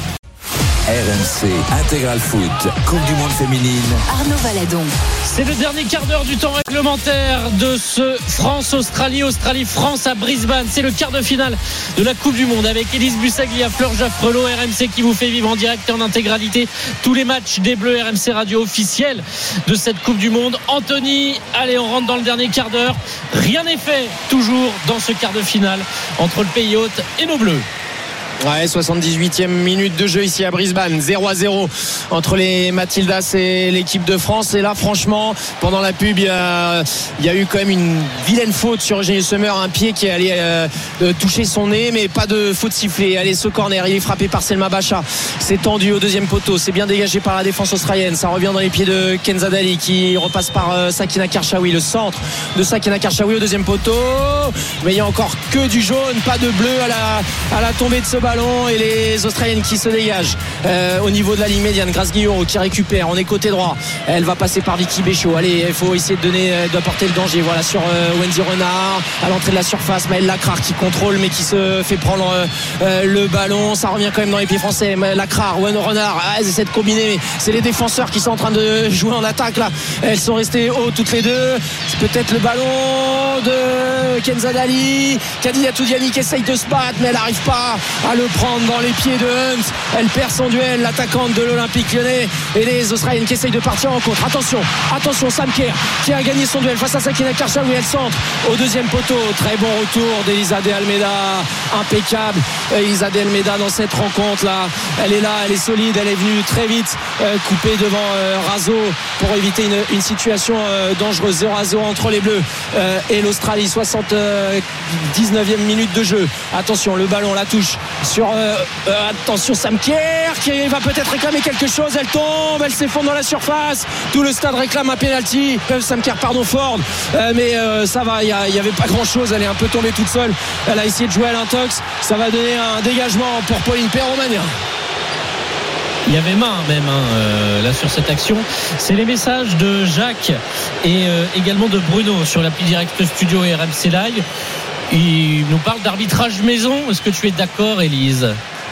R M C Intégral Foot, Coupe du Monde féminine. Arnaud Valadon. C'est le dernier quart d'heure du temps réglementaire de ce France-Australie, Australie-France à Brisbane. C'est le quart de finale de la Coupe du Monde avec Élise Bussaglia, Fleur Jaffrelot, R M C qui vous fait vivre en direct et en intégralité tous les matchs des Bleus. R M C Radio officiel de cette Coupe du Monde. Anthony, allez, on rentre dans le dernier quart d'heure. Rien n'est fait toujours dans ce quart de finale entre le pays hôte et nos Bleus. Ouais, soixante-dix-huitième minute de jeu ici à Brisbane, zéro à zéro entre les Matildas et l'équipe de France. Et là, franchement, pendant la pub, il y a, il y a eu quand même une vilaine faute sur Eugénie Sommer, un pied qui allait euh, toucher son nez, mais pas de faute sifflée. Allez, ce corner, il est frappé par Selma Bacha. C'est tendu au deuxième poteau, c'est bien dégagé par la défense australienne. Ça revient dans les pieds de Kenza Dali qui repasse par euh, Sakina Karchaoui, le centre de Sakina Karchaoui au deuxième poteau. Mais il y a encore que du jaune, pas de bleu à la, à la tombée de ce ballon. Et les Australiennes qui se dégagent euh, au niveau de la ligne médiane. Grace Guillaume qui récupère, on est côté droit, elle va passer par Vicky Béchot. Allez, il faut essayer de donner, d'apporter le danger. Voilà, sur euh, Wendy Renard à l'entrée de la surface, Maëlle Lacrar qui contrôle mais qui se fait prendre euh, le ballon. Ça revient quand même dans les pieds français. Lacrar, Wendy Renard, ah, elles essaient de combiner, mais c'est les défenseurs qui sont en train de jouer en attaque là. Elles sont restées haut toutes les deux. C'est peut-être le ballon de Kenza Dali, Kadia Toudiani qui essaye de se battre mais elle n'arrive pas à le prendre dans les pieds de Hunt. Elle perd son duel, l'attaquante de l'Olympique Lyonnais, et les Australiennes qui essayent de partir en contre. Attention, attention, Sam Kerr qui a gagné son duel face à Sakina Karchaoui. Elle centre au deuxième poteau. Très bon retour d'Elisa de Almeida, impeccable. Elisa de Almeida dans cette rencontre là, elle est là, elle est solide, elle est venue très vite euh, couper devant euh, Razo pour éviter une, une situation euh, dangereuse. Zéro à zéro entre les Bleus euh, et l'Australie. soixante-dix-neuvième minute de jeu. Attention, le ballon, la touche sur euh, euh, attention Sam Kerr qui va peut-être réclamer quelque chose. Elle tombe, elle s'effondre dans la surface. Tout le stade réclame un penalty. Euh, Sam Kerr, pardon, Ford. Euh, mais euh, ça va, il n'y avait pas grand-chose. Elle est un peu tombée toute seule. Elle a essayé de jouer à l'intox. Ça va donner un dégagement pour Pauline Perromagnin. Il y avait main même hein, euh, là sur cette action. C'est les messages de Jacques et euh, également de Bruno sur l'appli Direct Studio et R M C Live. Il nous parle d'arbitrage maison. Est-ce que tu es d'accord, Élise?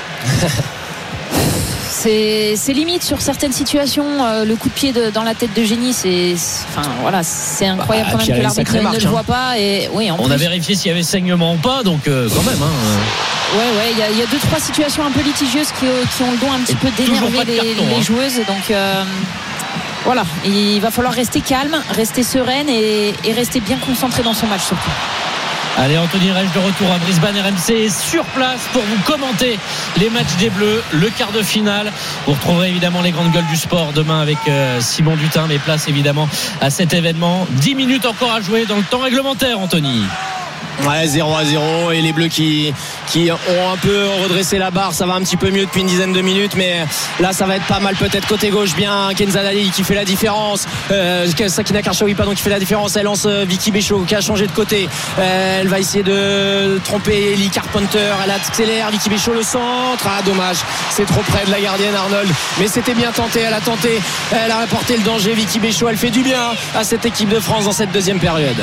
C'est, c'est limite sur certaines situations. Euh, le coup de pied de, dans la tête de Génie, c'est, enfin voilà, c'est incroyable bah, quand même que l'arbitre ne, ne le voit pas. Et oui, en on plus, a vérifié s'il y avait saignement ou pas, donc euh, quand même. Hein. Ouais, ouais, il y a, il y a deux trois situations un peu litigieuses qui, qui ont le don un petit et peu d'énerver de les, carton, les hein. joueuses. Donc euh, voilà, il va falloir rester calme, rester sereine et, et rester bien concentré dans son match surtout. Allez, Anthony Reich de retour à Brisbane. R M C est sur place pour vous commenter les matchs des Bleus, le quart de finale. Vous retrouverez évidemment les grandes gueules du sport demain avec euh, Simon Dutin, mais place évidemment à cet événement. dix minutes encore à jouer dans le temps réglementaire, Anthony. Ouais, zéro à zéro et les Bleus qui, qui ont un peu redressé la barre. Ça va un petit peu mieux depuis une dizaine de minutes, mais là ça va être pas mal peut-être côté gauche. Bien Kenza Dali qui fait la différence, euh, Sakina Karchaoui pardon qui fait la différence. Elle lance Vicky Béchot qui a changé de côté. euh, Elle va essayer de tromper Ellie Carpenter. Elle accélère, Vicky Béchot le centre. Ah dommage, c'est trop près de la gardienne Arnold, mais c'était bien tenté. Elle a tenté, elle a rapporté le danger. Vicky Béchot, elle fait du bien à cette équipe de France dans cette deuxième période.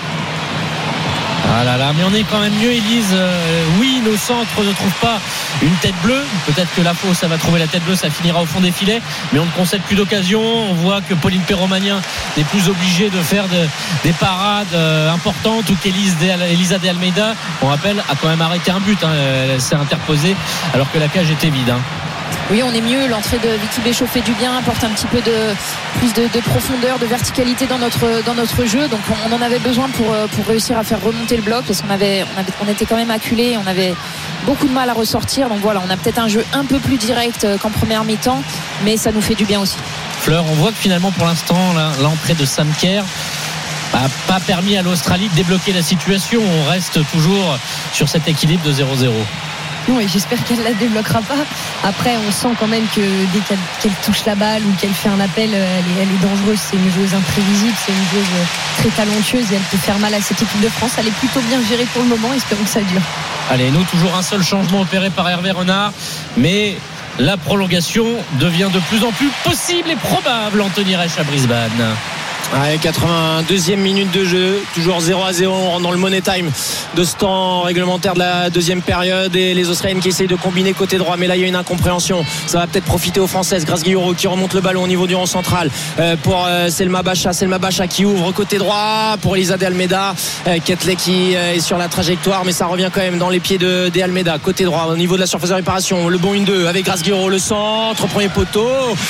Ah là là, mais on est quand même mieux, Élise. Euh, oui, nos centres ne trouvent pas une tête bleue. Peut-être que la fausse, ça va trouver la tête bleue, ça finira au fond des filets. Mais on ne concède plus d'occasion. On voit que Pauline Perromagnin n'est plus obligée de faire de, des parades euh, importantes ou qu'Elisa de Almeida, on rappelle, a quand même arrêté un but. Hein. Elle s'est interposée alors que la cage était vide. Hein. Oui, on est mieux. L'entrée de Vicky Béchot fait du bien, apporte un petit peu de plus de, de profondeur, de verticalité dans notre dans notre jeu. Donc on en avait besoin pour pour réussir à faire remonter le bloc parce qu'on avait on avait on était quand même acculés, on avait beaucoup de mal à ressortir. Donc voilà, on a peut-être un jeu un peu plus direct qu'en première mi-temps, mais ça nous fait du bien aussi. Fleur, on voit que finalement pour l'instant l'entrée de Sam Kerr n'a pas permis à l'Australie de débloquer la situation. On reste toujours sur cet équilibre de zéro zéro. Non, et j'espère qu'elle ne la débloquera pas. Après, on sent quand même que dès qu'elle, qu'elle touche la balle ou qu'elle fait un appel, elle est, elle est dangereuse. C'est une joueuse imprévisible, c'est une joueuse très talentueuse et elle peut faire mal à cette équipe de France. Elle est plutôt bien gérée pour le moment, espérons que ça dure. Allez, nous, toujours un seul changement opéré par Hervé Renard, mais la prolongation devient de plus en plus possible et probable. Anthony Reich à Brisbane. Ouais, quatre-vingt-deuxième minute de jeu, toujours zéro à zéro. On rentre dans le money time de ce temps réglementaire de la deuxième période et les Australiennes qui essayent de combiner côté droit, mais là il y a une incompréhension. Ça va peut-être profiter aux Françaises. Grace Guillaureau qui remonte le ballon au niveau du rond central euh, pour euh, Selma Bacha. Selma Bacha qui ouvre côté droit pour Elisa de Almeida. euh, Ketley qui euh, est sur la trajectoire, mais ça revient quand même dans les pieds de, de Almeida côté droit au niveau de la surface de réparation. Le bon un deux avec Grace Guillaureau, le centre, premier poteau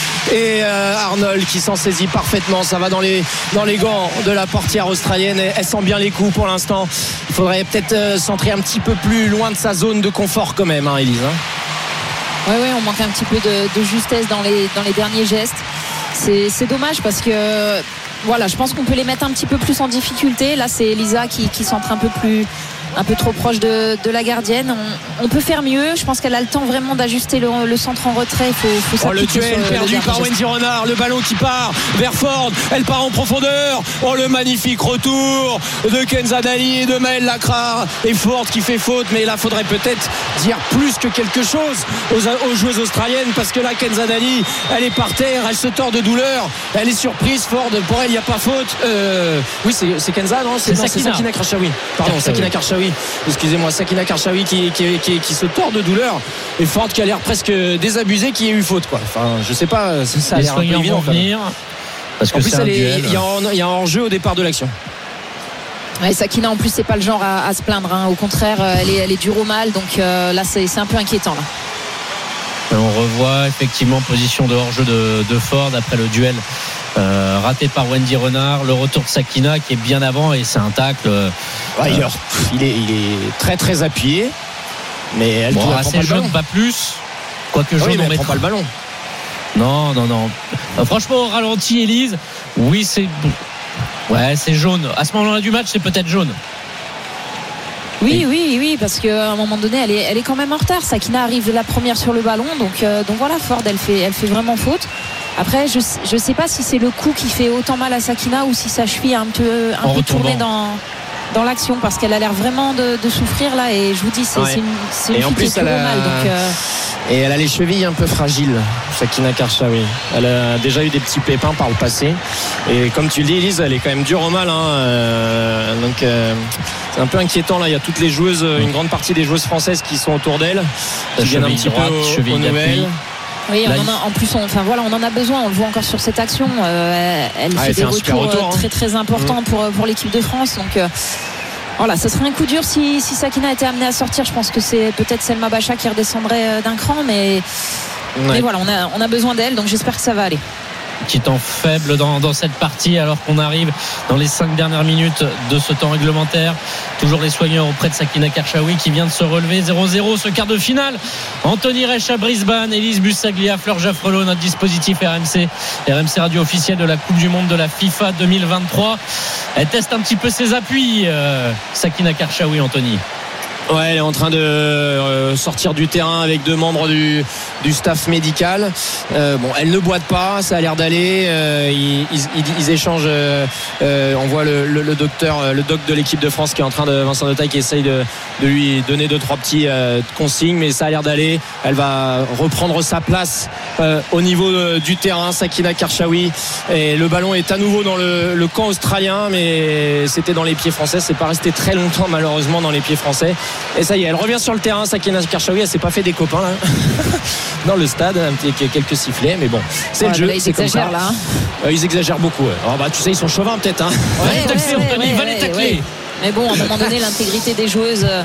et euh, Arnold qui s'en saisit parfaitement. Ça va dans les dans les gants de la portière australienne. Elle sent bien les coups pour l'instant. Il faudrait peut-être euh, centrer un petit peu plus loin de sa zone de confort quand même, hein, Élise. Hein. Oui, oui, on manque un petit peu de, de justesse dans les, dans les derniers gestes. C'est, c'est dommage parce que voilà, je pense qu'on peut les mettre un petit peu plus en difficulté. Là, c'est Elisa qui, qui centre un peu plus, un peu trop proche de, de la gardienne. On, on peut faire mieux. Je pense qu'elle a le temps vraiment d'ajuster le, le centre en retrait. Il faut, faut oh, le duel sur, perdu le par Wendy Renard. Le ballon qui part vers Ford. Elle part en profondeur. Oh, le magnifique retour de Kenza Dali et de Maëlle Lacrar. Et Ford qui fait faute. Mais là, faudrait peut-être dire plus que quelque chose aux, aux joueuses australiennes parce que là, Kenza Dali, elle est par terre. Elle se tord de douleur. Elle est surprise. Ford, pour elle, il n'y a pas faute. Euh, oui, c'est, c'est Kenza, non c'est, c'est, non, Sakina. c'est Sakina Karchaoui. Pardon, Karchaoui. Sakina Karchaoui. Excusez-moi, Sakina Karchaoui qui, qui, qui, qui se tord de douleur et Ford qui a l'air presque désabusé, qui a eu faute quoi. Enfin, je sais pas, ça, ça a l'air un peu évident. Venir, parce que en plus, il y, y, y a un hors-jeu au départ de l'action. Ouais, Sakina en plus c'est pas le genre à, à se plaindre. Hein. Au contraire, elle est, elle est dure au mal, donc euh, là c'est, c'est un peu inquiétant là. On revoit effectivement position de hors-jeu de, de Ford après le duel euh, raté par Wendy Renard, le retour de Sakina qui est bien avant et c'est un tacle. Euh, ouais, il, est, il, est, il est très très appuyé, mais elle bon, ne assez jaune, pas plus. Quoique jaune, oui, on ne met prend pas le ballon. Non, non, non. Euh, franchement, au ralenti, Élise, oui, c'est ouais, c'est jaune. À ce moment-là du match, c'est peut-être jaune. Oui, oui, oui, parce qu'à un moment donné, elle est, elle est quand même en retard. Sakina arrive la première sur le ballon, donc, euh, donc voilà, Ford, elle fait, elle fait vraiment faute. Après, je ne sais pas si c'est le coup qui fait autant mal à Sakina ou si sa cheville a un peu, un peu tourné dans, dans l'action, parce qu'elle a l'air vraiment de, de souffrir là. Et je vous dis, c'est, ouais. c'est une, c'est une et en plus, qui elle a... mal. Donc, euh... Et elle a les chevilles un peu fragiles, Sakina Karchaoui. Elle a déjà eu des petits pépins par le passé. Et comme tu le dis, Elise, elle est quand même dure au mal. Hein. Euh, donc euh, c'est un peu inquiétant là. Il y a toutes les joueuses, une grande partie des joueuses françaises qui sont autour d'elle, qui viennent un petit droite, peu aux, aux nouvelles. Oui, on en, a, en plus, on, enfin voilà, on en a besoin. On le voit encore sur cette action. Euh, elle ah, fait elle des fait retours retour, hein. très très importants mmh. pour pour l'équipe de France. Donc euh, voilà, ça serait un coup dur si, si Sakina était amenée à sortir. Je pense que c'est peut-être Selma Bacha qui redescendrait d'un cran, mais ouais. mais voilà, on a on a besoin d'elle. Donc j'espère que ça va aller. Petit temps faible dans, dans cette partie alors qu'on arrive dans les cinq dernières minutes de ce temps réglementaire. Toujours les soigneurs auprès de Sakina Karchaoui qui vient de se relever. Zéro zéro ce quart de finale. Anthony Reich à Brisbane, Élise Bussaglia, Fleur Jaffrelot, notre dispositif R M C R M C radio officiel de la Coupe du Monde de la FIFA deux mille vingt-trois. Elle teste un petit peu ses appuis, euh, Sakina Karchaoui, Anthony. Ouais, elle est en train de euh, sortir du terrain avec deux membres du, du staff médical. Euh, bon, elle ne boite pas, ça a l'air d'aller. Euh, ils, ils, ils échangent. Euh, euh, on voit le, le, le docteur, le doc de l'équipe de France qui est en train de Vincent Detaille qui essaye de, de lui donner deux trois petits euh, consignes, mais ça a l'air d'aller. Elle va reprendre sa place euh, au niveau de, du terrain, Sakina Karchaoui. Et le ballon est à nouveau dans le, le camp australien, mais c'était dans les pieds français. C'est pas resté très longtemps malheureusement dans les pieds français. Et ça y est, elle revient sur le terrain. Sakina Karchaoui, elle s'est pas fait des copains là dans le stade, quelques sifflets, mais bon, c'est ouais, le jeu. Là, ils c'est exagèrent comme ça. là. Hein. Euh, ils exagèrent beaucoup. Ouais. Alors bah tu sais, ils sont chauvins peut-être. Hein. Ouais, va les tacler, ouais, Anthony, ouais, va les tacler. Ouais. Mais bon, à un moment donné, l'intégrité des joueuses. Euh...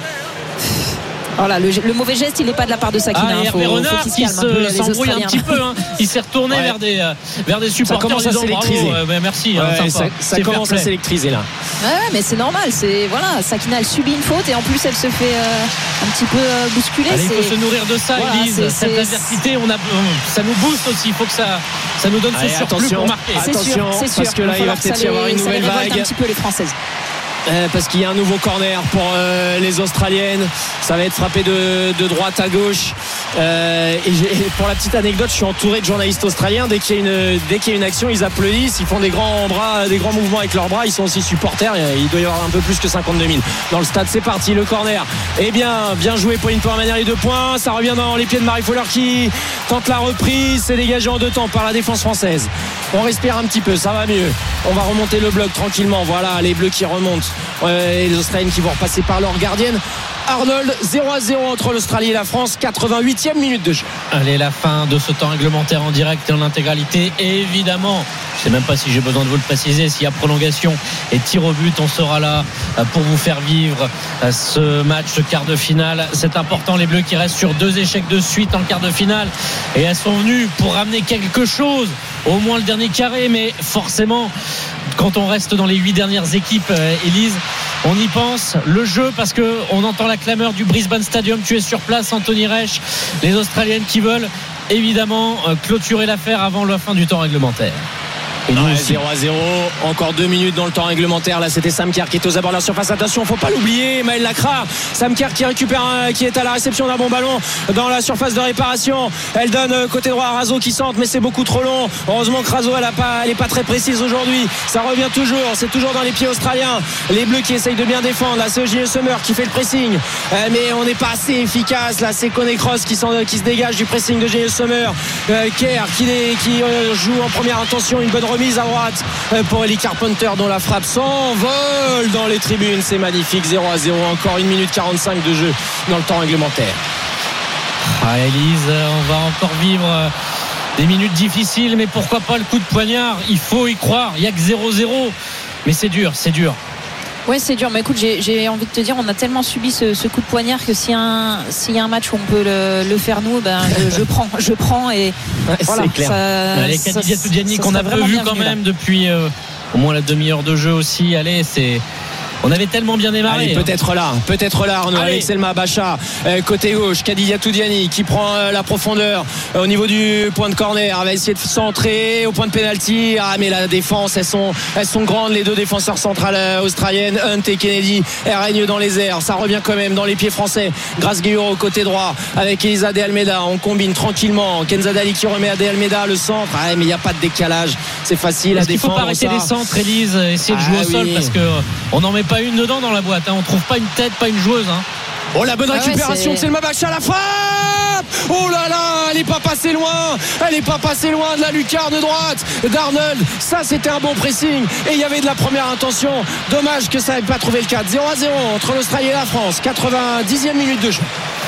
Voilà, le, le mauvais geste, il n'est pas de la part de Sakina. Ah, Hervé Renard qui se, s'embrouille un petit peu. Hein. Il s'est retourné ouais. vers, des, vers des supporters. Ça commence à s'électriser. Bravo, euh, merci. Ouais, hein, ça, ça commence à s'électriser là. Ouais, mais c'est normal. C'est, voilà, Sakina, elle subit une faute et en plus, elle se fait euh, un petit peu euh, bousculer. Allez, il faut se nourrir de ça, voilà, Elise. C'est, Cette c'est... adversité, on a, ça nous booste aussi. Il faut que ça, ça nous donne ce surplus pour marquer. C'est attention, sûr, c'est sûr. Parce que là, il va peut-être y avoir une nouvelle vague. Un petit peu les Françaises. Euh, parce qu'il y a un nouveau corner pour euh, les Australiennes. Ça va être frappé de, de droite à gauche. Euh, et, et pour la petite anecdote, je suis entouré de journalistes australiens. Dès qu'il y a une, dès qu'il y a une action, ils applaudissent, ils font des grands bras, des grands mouvements avec leurs bras. Ils sont aussi supporters. Il doit y avoir un peu plus que cinquante-deux mille dans le stade. C'est parti, le corner. Eh bien, bien joué Pauline Poirmanière, les deux points. Ça revient dans les pieds de Marie Foller qui tente la reprise. C'est dégagé en deux temps par la défense française. On respire un petit peu, ça va mieux. On va remonter le bloc tranquillement. Voilà, les Bleus qui remontent. Ouais, et les Australiennes qui vont repasser par leur gardienne Arnold. Zéro à zéro entre l'Australie et la France, quatre-vingt-huitième minute de jeu. Allez, la fin de ce temps réglementaire en direct et en intégralité. Et évidemment, je ne sais même pas si j'ai besoin de vous le préciser, s'il y a prolongation et tir au but, on sera là pour vous faire vivre ce match, ce quart de finale. C'est important, les Bleus qui restent sur deux échecs de suite en quart de finale, et elles sont venues pour ramener quelque chose, au moins le dernier carré. Mais forcément, quand on reste dans les huit dernières équipes, Élise, on y pense, le jeu, parce qu'on entend la clameur du Brisbane Stadium. Tu es sur place, Anthony Reich, les Australiennes qui veulent évidemment clôturer l'affaire avant la fin du temps réglementaire. Ouais, zéro à zéro, encore deux minutes dans le temps réglementaire. Là, c'était Sam Kerr qui est aux abords de la surface. Attention, faut pas l'oublier, Maëlle Lacrar. Sam Kerr qui récupère un, qui est à la réception d'un bon ballon dans la surface de réparation. Elle donne côté droit à Razo qui centre, mais c'est beaucoup trop long. Heureusement que Razo, elle a pas, elle est pas très précise aujourd'hui. Ça revient toujours, c'est toujours dans les pieds australiens. Les Bleus qui essayent de bien défendre. Là, c'est J E Summer qui fait le pressing, euh, mais on n'est pas assez efficace. Là, c'est Coney Cross qui, qui se dégage du pressing de J E Summer. Euh, Kerr qui, qui euh, joue en première intention une bonne mise à droite pour Ellie Carpenter, dont la frappe s'envole dans les tribunes. C'est magnifique. Zéro à zéro, encore une minute quarante-cinq de jeu dans le temps réglementaire. Ah, Élise, on va encore vivre des minutes difficiles, mais pourquoi pas le coup de poignard? Il faut y croire. Il n'y a que zéro zéro, mais c'est dur, c'est dur. Ouais, c'est dur, mais écoute, j'ai, j'ai envie de te dire, on a tellement subi ce, ce coup de poignard que s'il y a un, s'il y a un match où on peut le, le faire nous, ben je, je prends, je prends et ouais, voilà. C'est clair. Ça, Allez, Khadija Toudjani qu'on a peu vu quand même là. depuis euh, au moins la demi-heure de jeu aussi. Allez, c'est On avait tellement bien démarré. Allez, peut-être hein. là, peut-être là, Arnaud, avec Selma Bacha, euh, côté gauche, Khadija Toudiani qui prend euh, la profondeur euh, au niveau du point de corner. Elle va essayer de centrer au point de pénalty. Ah, mais la défense, elles sont, elles sont grandes, les deux défenseurs centrales euh, australiennes, Hunt et Kennedy. Elles règnent dans les airs. Ça revient quand même dans les pieds français. Grâce Guillaume au côté droit avec Elisa De Almeida. On combine tranquillement. Kenza Dali qui remet à De Almeida le centre. Ah, mais il n'y a pas de décalage. C'est facile à Est-ce défendre. Il faut pas arrêter ça. les centres, Élise, essayer de ah, jouer au oui. sol parce que on n'en met pas une dedans dans la boîte. Hein. On trouve pas une tête, pas une joueuse. Hein. Oh, la bonne ah récupération ouais, de Selma Bacha, la frappe. Oh là là, elle n'est pas passée loin. Elle n'est pas passée loin de la lucarne droite d'Arnold. Ça, c'était un bon pressing. Et il y avait de la première intention. Dommage que ça n'ait pas trouvé le quatre. zéro à zéro entre l'Australie et la France. quatre-vingt-dixième minute de jeu.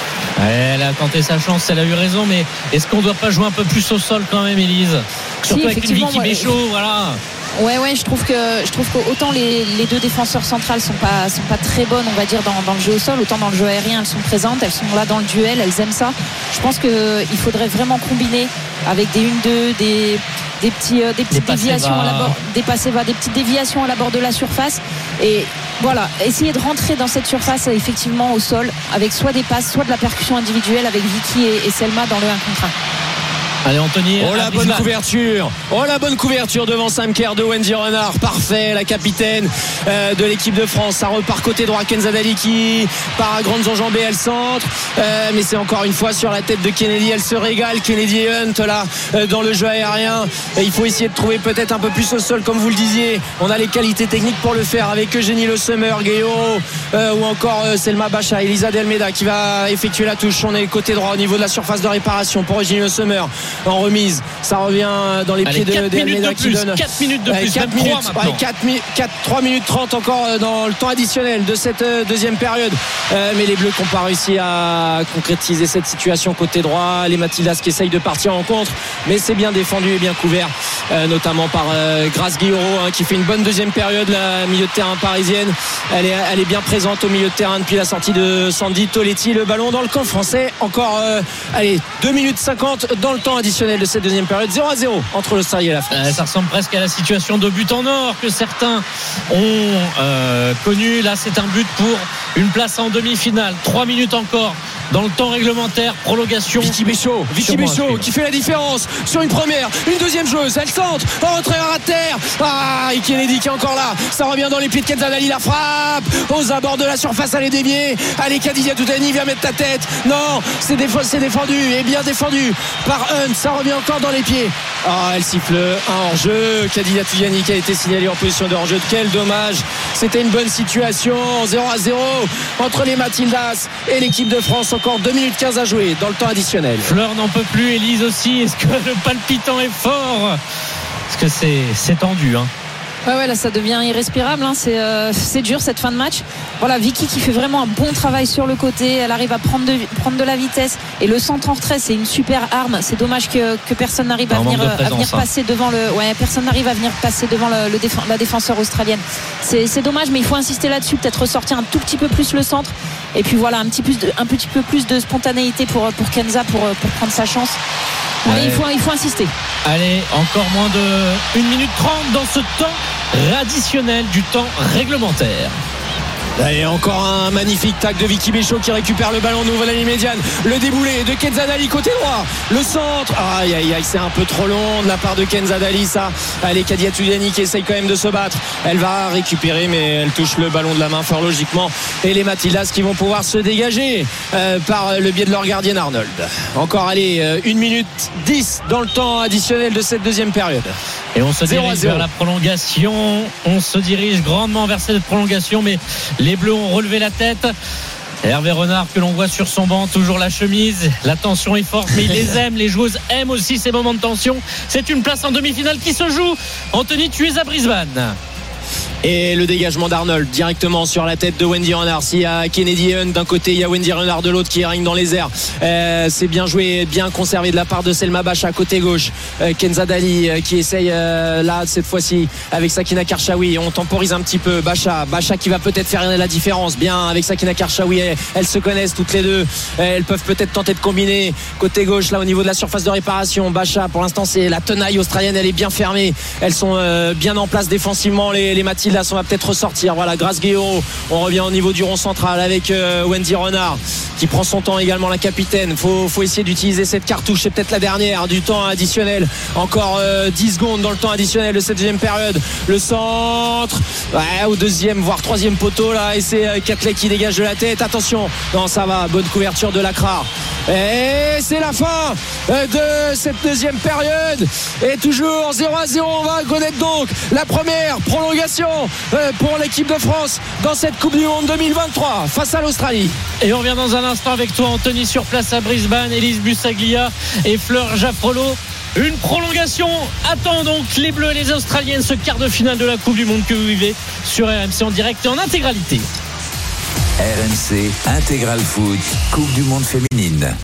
Elle a tenté sa chance, elle a eu raison, mais est-ce qu'on ne doit pas jouer un peu plus au sol quand même, Élise? Surtout si, avec une Vicky ouais. Béchot, voilà. Ouais, ouais, je trouve que je trouve qu'autant les, les deux défenseurs centrales sont pas sont pas très bonnes, on va dire dans, dans le jeu au sol, autant dans le jeu aérien elles sont présentes, elles sont là dans le duel, elles aiment ça. Je pense que il faudrait vraiment combiner avec des une deux, des des petits euh, des petites des déviations à la bord, des passés va, des petites déviations à la bord de la surface et voilà, essayer de rentrer dans cette surface effectivement au sol avec soit des passes, soit de la percussion individuelle avec Vicky et, et Selma dans le un contre un. Allez Anthony. Oh la bonne couverture. Oh la bonne couverture devant Sam Kerr de Wendy Renard. Parfait, la capitaine euh, de l'équipe de France. Ça repart côté droit. Kenza Dali qui part à grandes enjambées. Elle centre. Euh, mais c'est encore une fois sur la tête de Kennedy. Elle se régale. Kennedy et Hunt là euh, dans le jeu aérien. Et il faut essayer de trouver peut-être un peu plus au sol comme vous le disiez. On a les qualités techniques pour le faire avec Eugénie Le Sommer, Guéo euh, ou encore euh, Selma Bacha, Elisa De Almeida qui va effectuer la touche. On est côté droit au niveau de la surface de réparation pour Eugénie Le Sommer. En remise, ça revient dans les Allez, pieds de, de Almeida qui donne quatre minutes de plus, quatre minutes, ouais, quatre, quatre, trois minutes trente encore dans le temps additionnel de cette deuxième période. Euh, mais les Bleus qui n'ont pas réussi à concrétiser cette situation côté droit. Les Matildas qui essayent de partir en contre, mais c'est bien défendu et bien couvert, euh, notamment par euh, Grace Guilloro hein, qui fait une bonne deuxième période. La milieu de terrain parisienne, elle est, elle est bien présente au milieu de terrain depuis la sortie de Sandy Toletti. Le ballon dans le camp français. Encore, euh, allez, deux minutes cinquante dans le temps additionnel de cette deuxième période. Zéro à zéro entre l'Australie et la France. Euh, ça ressemble presque à la situation de but en or que certains ont euh, connu. Là, c'est un but pour une place en demi-finale. Trois minutes encore dans le temps réglementaire. Prolongation. Vicky Béchot, Vicky Béchot qui fait la différence sur une première, une deuxième joueuse. Elle centre, en retrait à terre. Ah, et Kennedy qui est encore là. Ça revient dans les pieds de Kenza Dali. La frappe aux abords de la surface. Elle est déviée. Allez, Khadija Toudiani, viens mettre ta tête. Non, c'est, déf- c'est défendu et bien défendu par Hunt. Ça revient encore dans les pieds. Ah, elle siffle un hors-jeu. Khadija Toudiani qui a été signalée en position de hors-jeu. Quel dommage. C'était une bonne situation. zéro à zéro entre les Matildas et l'équipe de France. Encore deux minutes quinze à jouer dans le temps additionnel. Fleur n'en peut plus, Élise aussi. Est-ce que le palpitant est fort? Est-ce que c'est, c'est tendu hein? Ouais, ouais, là ça devient irrespirable hein. c'est, euh, c'est dur cette fin de match. Voilà, Vicky qui fait vraiment un bon travail sur le côté. Elle arrive à prendre de, prendre de la vitesse. Et le centre en retrait, c'est une super arme. C'est dommage que, que personne n'arrive à venir, présence, à venir hein. passer devant le. Ouais, personne n'arrive à venir passer devant le, le déf- la défenseur australienne. C'est, c'est dommage, mais il faut insister là-dessus. Peut-être ressortir un tout petit peu plus le centre. Et puis voilà, un petit, plus de, un petit peu plus de spontanéité pour, pour Kenza pour, pour prendre sa chance. Allez, il faut, il faut insister. Allez, encore moins de une minute trente dans ce temps additionnel du temps réglementaire. Et encore un magnifique tac de Vicky Béchot qui récupère le ballon de nouveau à la ligne médiane. Le déboulé de Kenza Dali côté droit. Le centre. Aïe aïe aïe, c'est un peu trop long de la part de Kenza Dali ça. Allez, Khadija Toudiani qui essaye quand même de se battre. Elle va récupérer mais elle touche le ballon de la main fort logiquement. Et les Matildas qui vont pouvoir se dégager euh, par le biais de leur gardienne Arnold. Encore allez, euh, une minute dix dans le temps additionnel de cette deuxième période. Et on se dirige vers la prolongation. On se dirige grandement vers cette prolongation, mais les Bleus ont relevé la tête. Hervé Renard que l'on voit sur son banc, toujours la chemise, la tension est forte, mais il les aime, les joueuses aiment aussi ces moments de tension. C'est une place en demi-finale qui se joue. Anthony, tu es à Brisbane. Et le dégagement d'Arnold directement sur la tête de Wendy Renard. S'il y a Kennedy Hunt d'un côté, il y a Wendy Renard de l'autre qui règne dans les airs. Euh, c'est bien joué, bien conservé de la part de Selma Bacha côté gauche. euh, Kenza Dali euh, qui essaye euh, là cette fois-ci avec Sakina Karchaoui. On temporise un petit peu. Bacha, Bacha qui va peut-être faire la différence. Bien avec Sakina Karchaoui, elles, elles se connaissent toutes les deux. Elles peuvent peut-être tenter de combiner côté gauche là au niveau de la surface de réparation. Bacha, pour l'instant c'est la tenaille australienne, elle est bien fermée. Elles sont euh, bien en place défensivement les, les Matildas. Casillas, on va peut-être ressortir. Voilà, Grace Guéraud. On revient au niveau du rond central avec euh, Wendy Renard qui prend son temps également, la capitaine. Faut, faut essayer d'utiliser cette cartouche. C'est peut-être la dernière du temps additionnel. Encore euh, dix secondes dans le temps additionnel de cette deuxième période. Le centre, ouais, au deuxième, voire troisième poteau là. Et c'est euh, Catley qui dégage de la tête. Attention, non, ça va. Bonne couverture de Lacrar. Et c'est la fin de cette deuxième période. Et toujours zéro à zéro. On va connaître donc la première prolongation pour l'équipe de France dans cette Coupe du Monde deux mille vingt-trois face à l'Australie. Et on revient dans un instant avec toi, Anthony, sur place à Brisbane. Élise Bussaglia et Fleur Jaffrelot. Une prolongation attend donc les Bleus et les Australiennes, ce quart de finale de la Coupe du Monde que vous vivez sur R M C en direct et en intégralité. R M C Intégral Foot, Coupe du Monde féminine.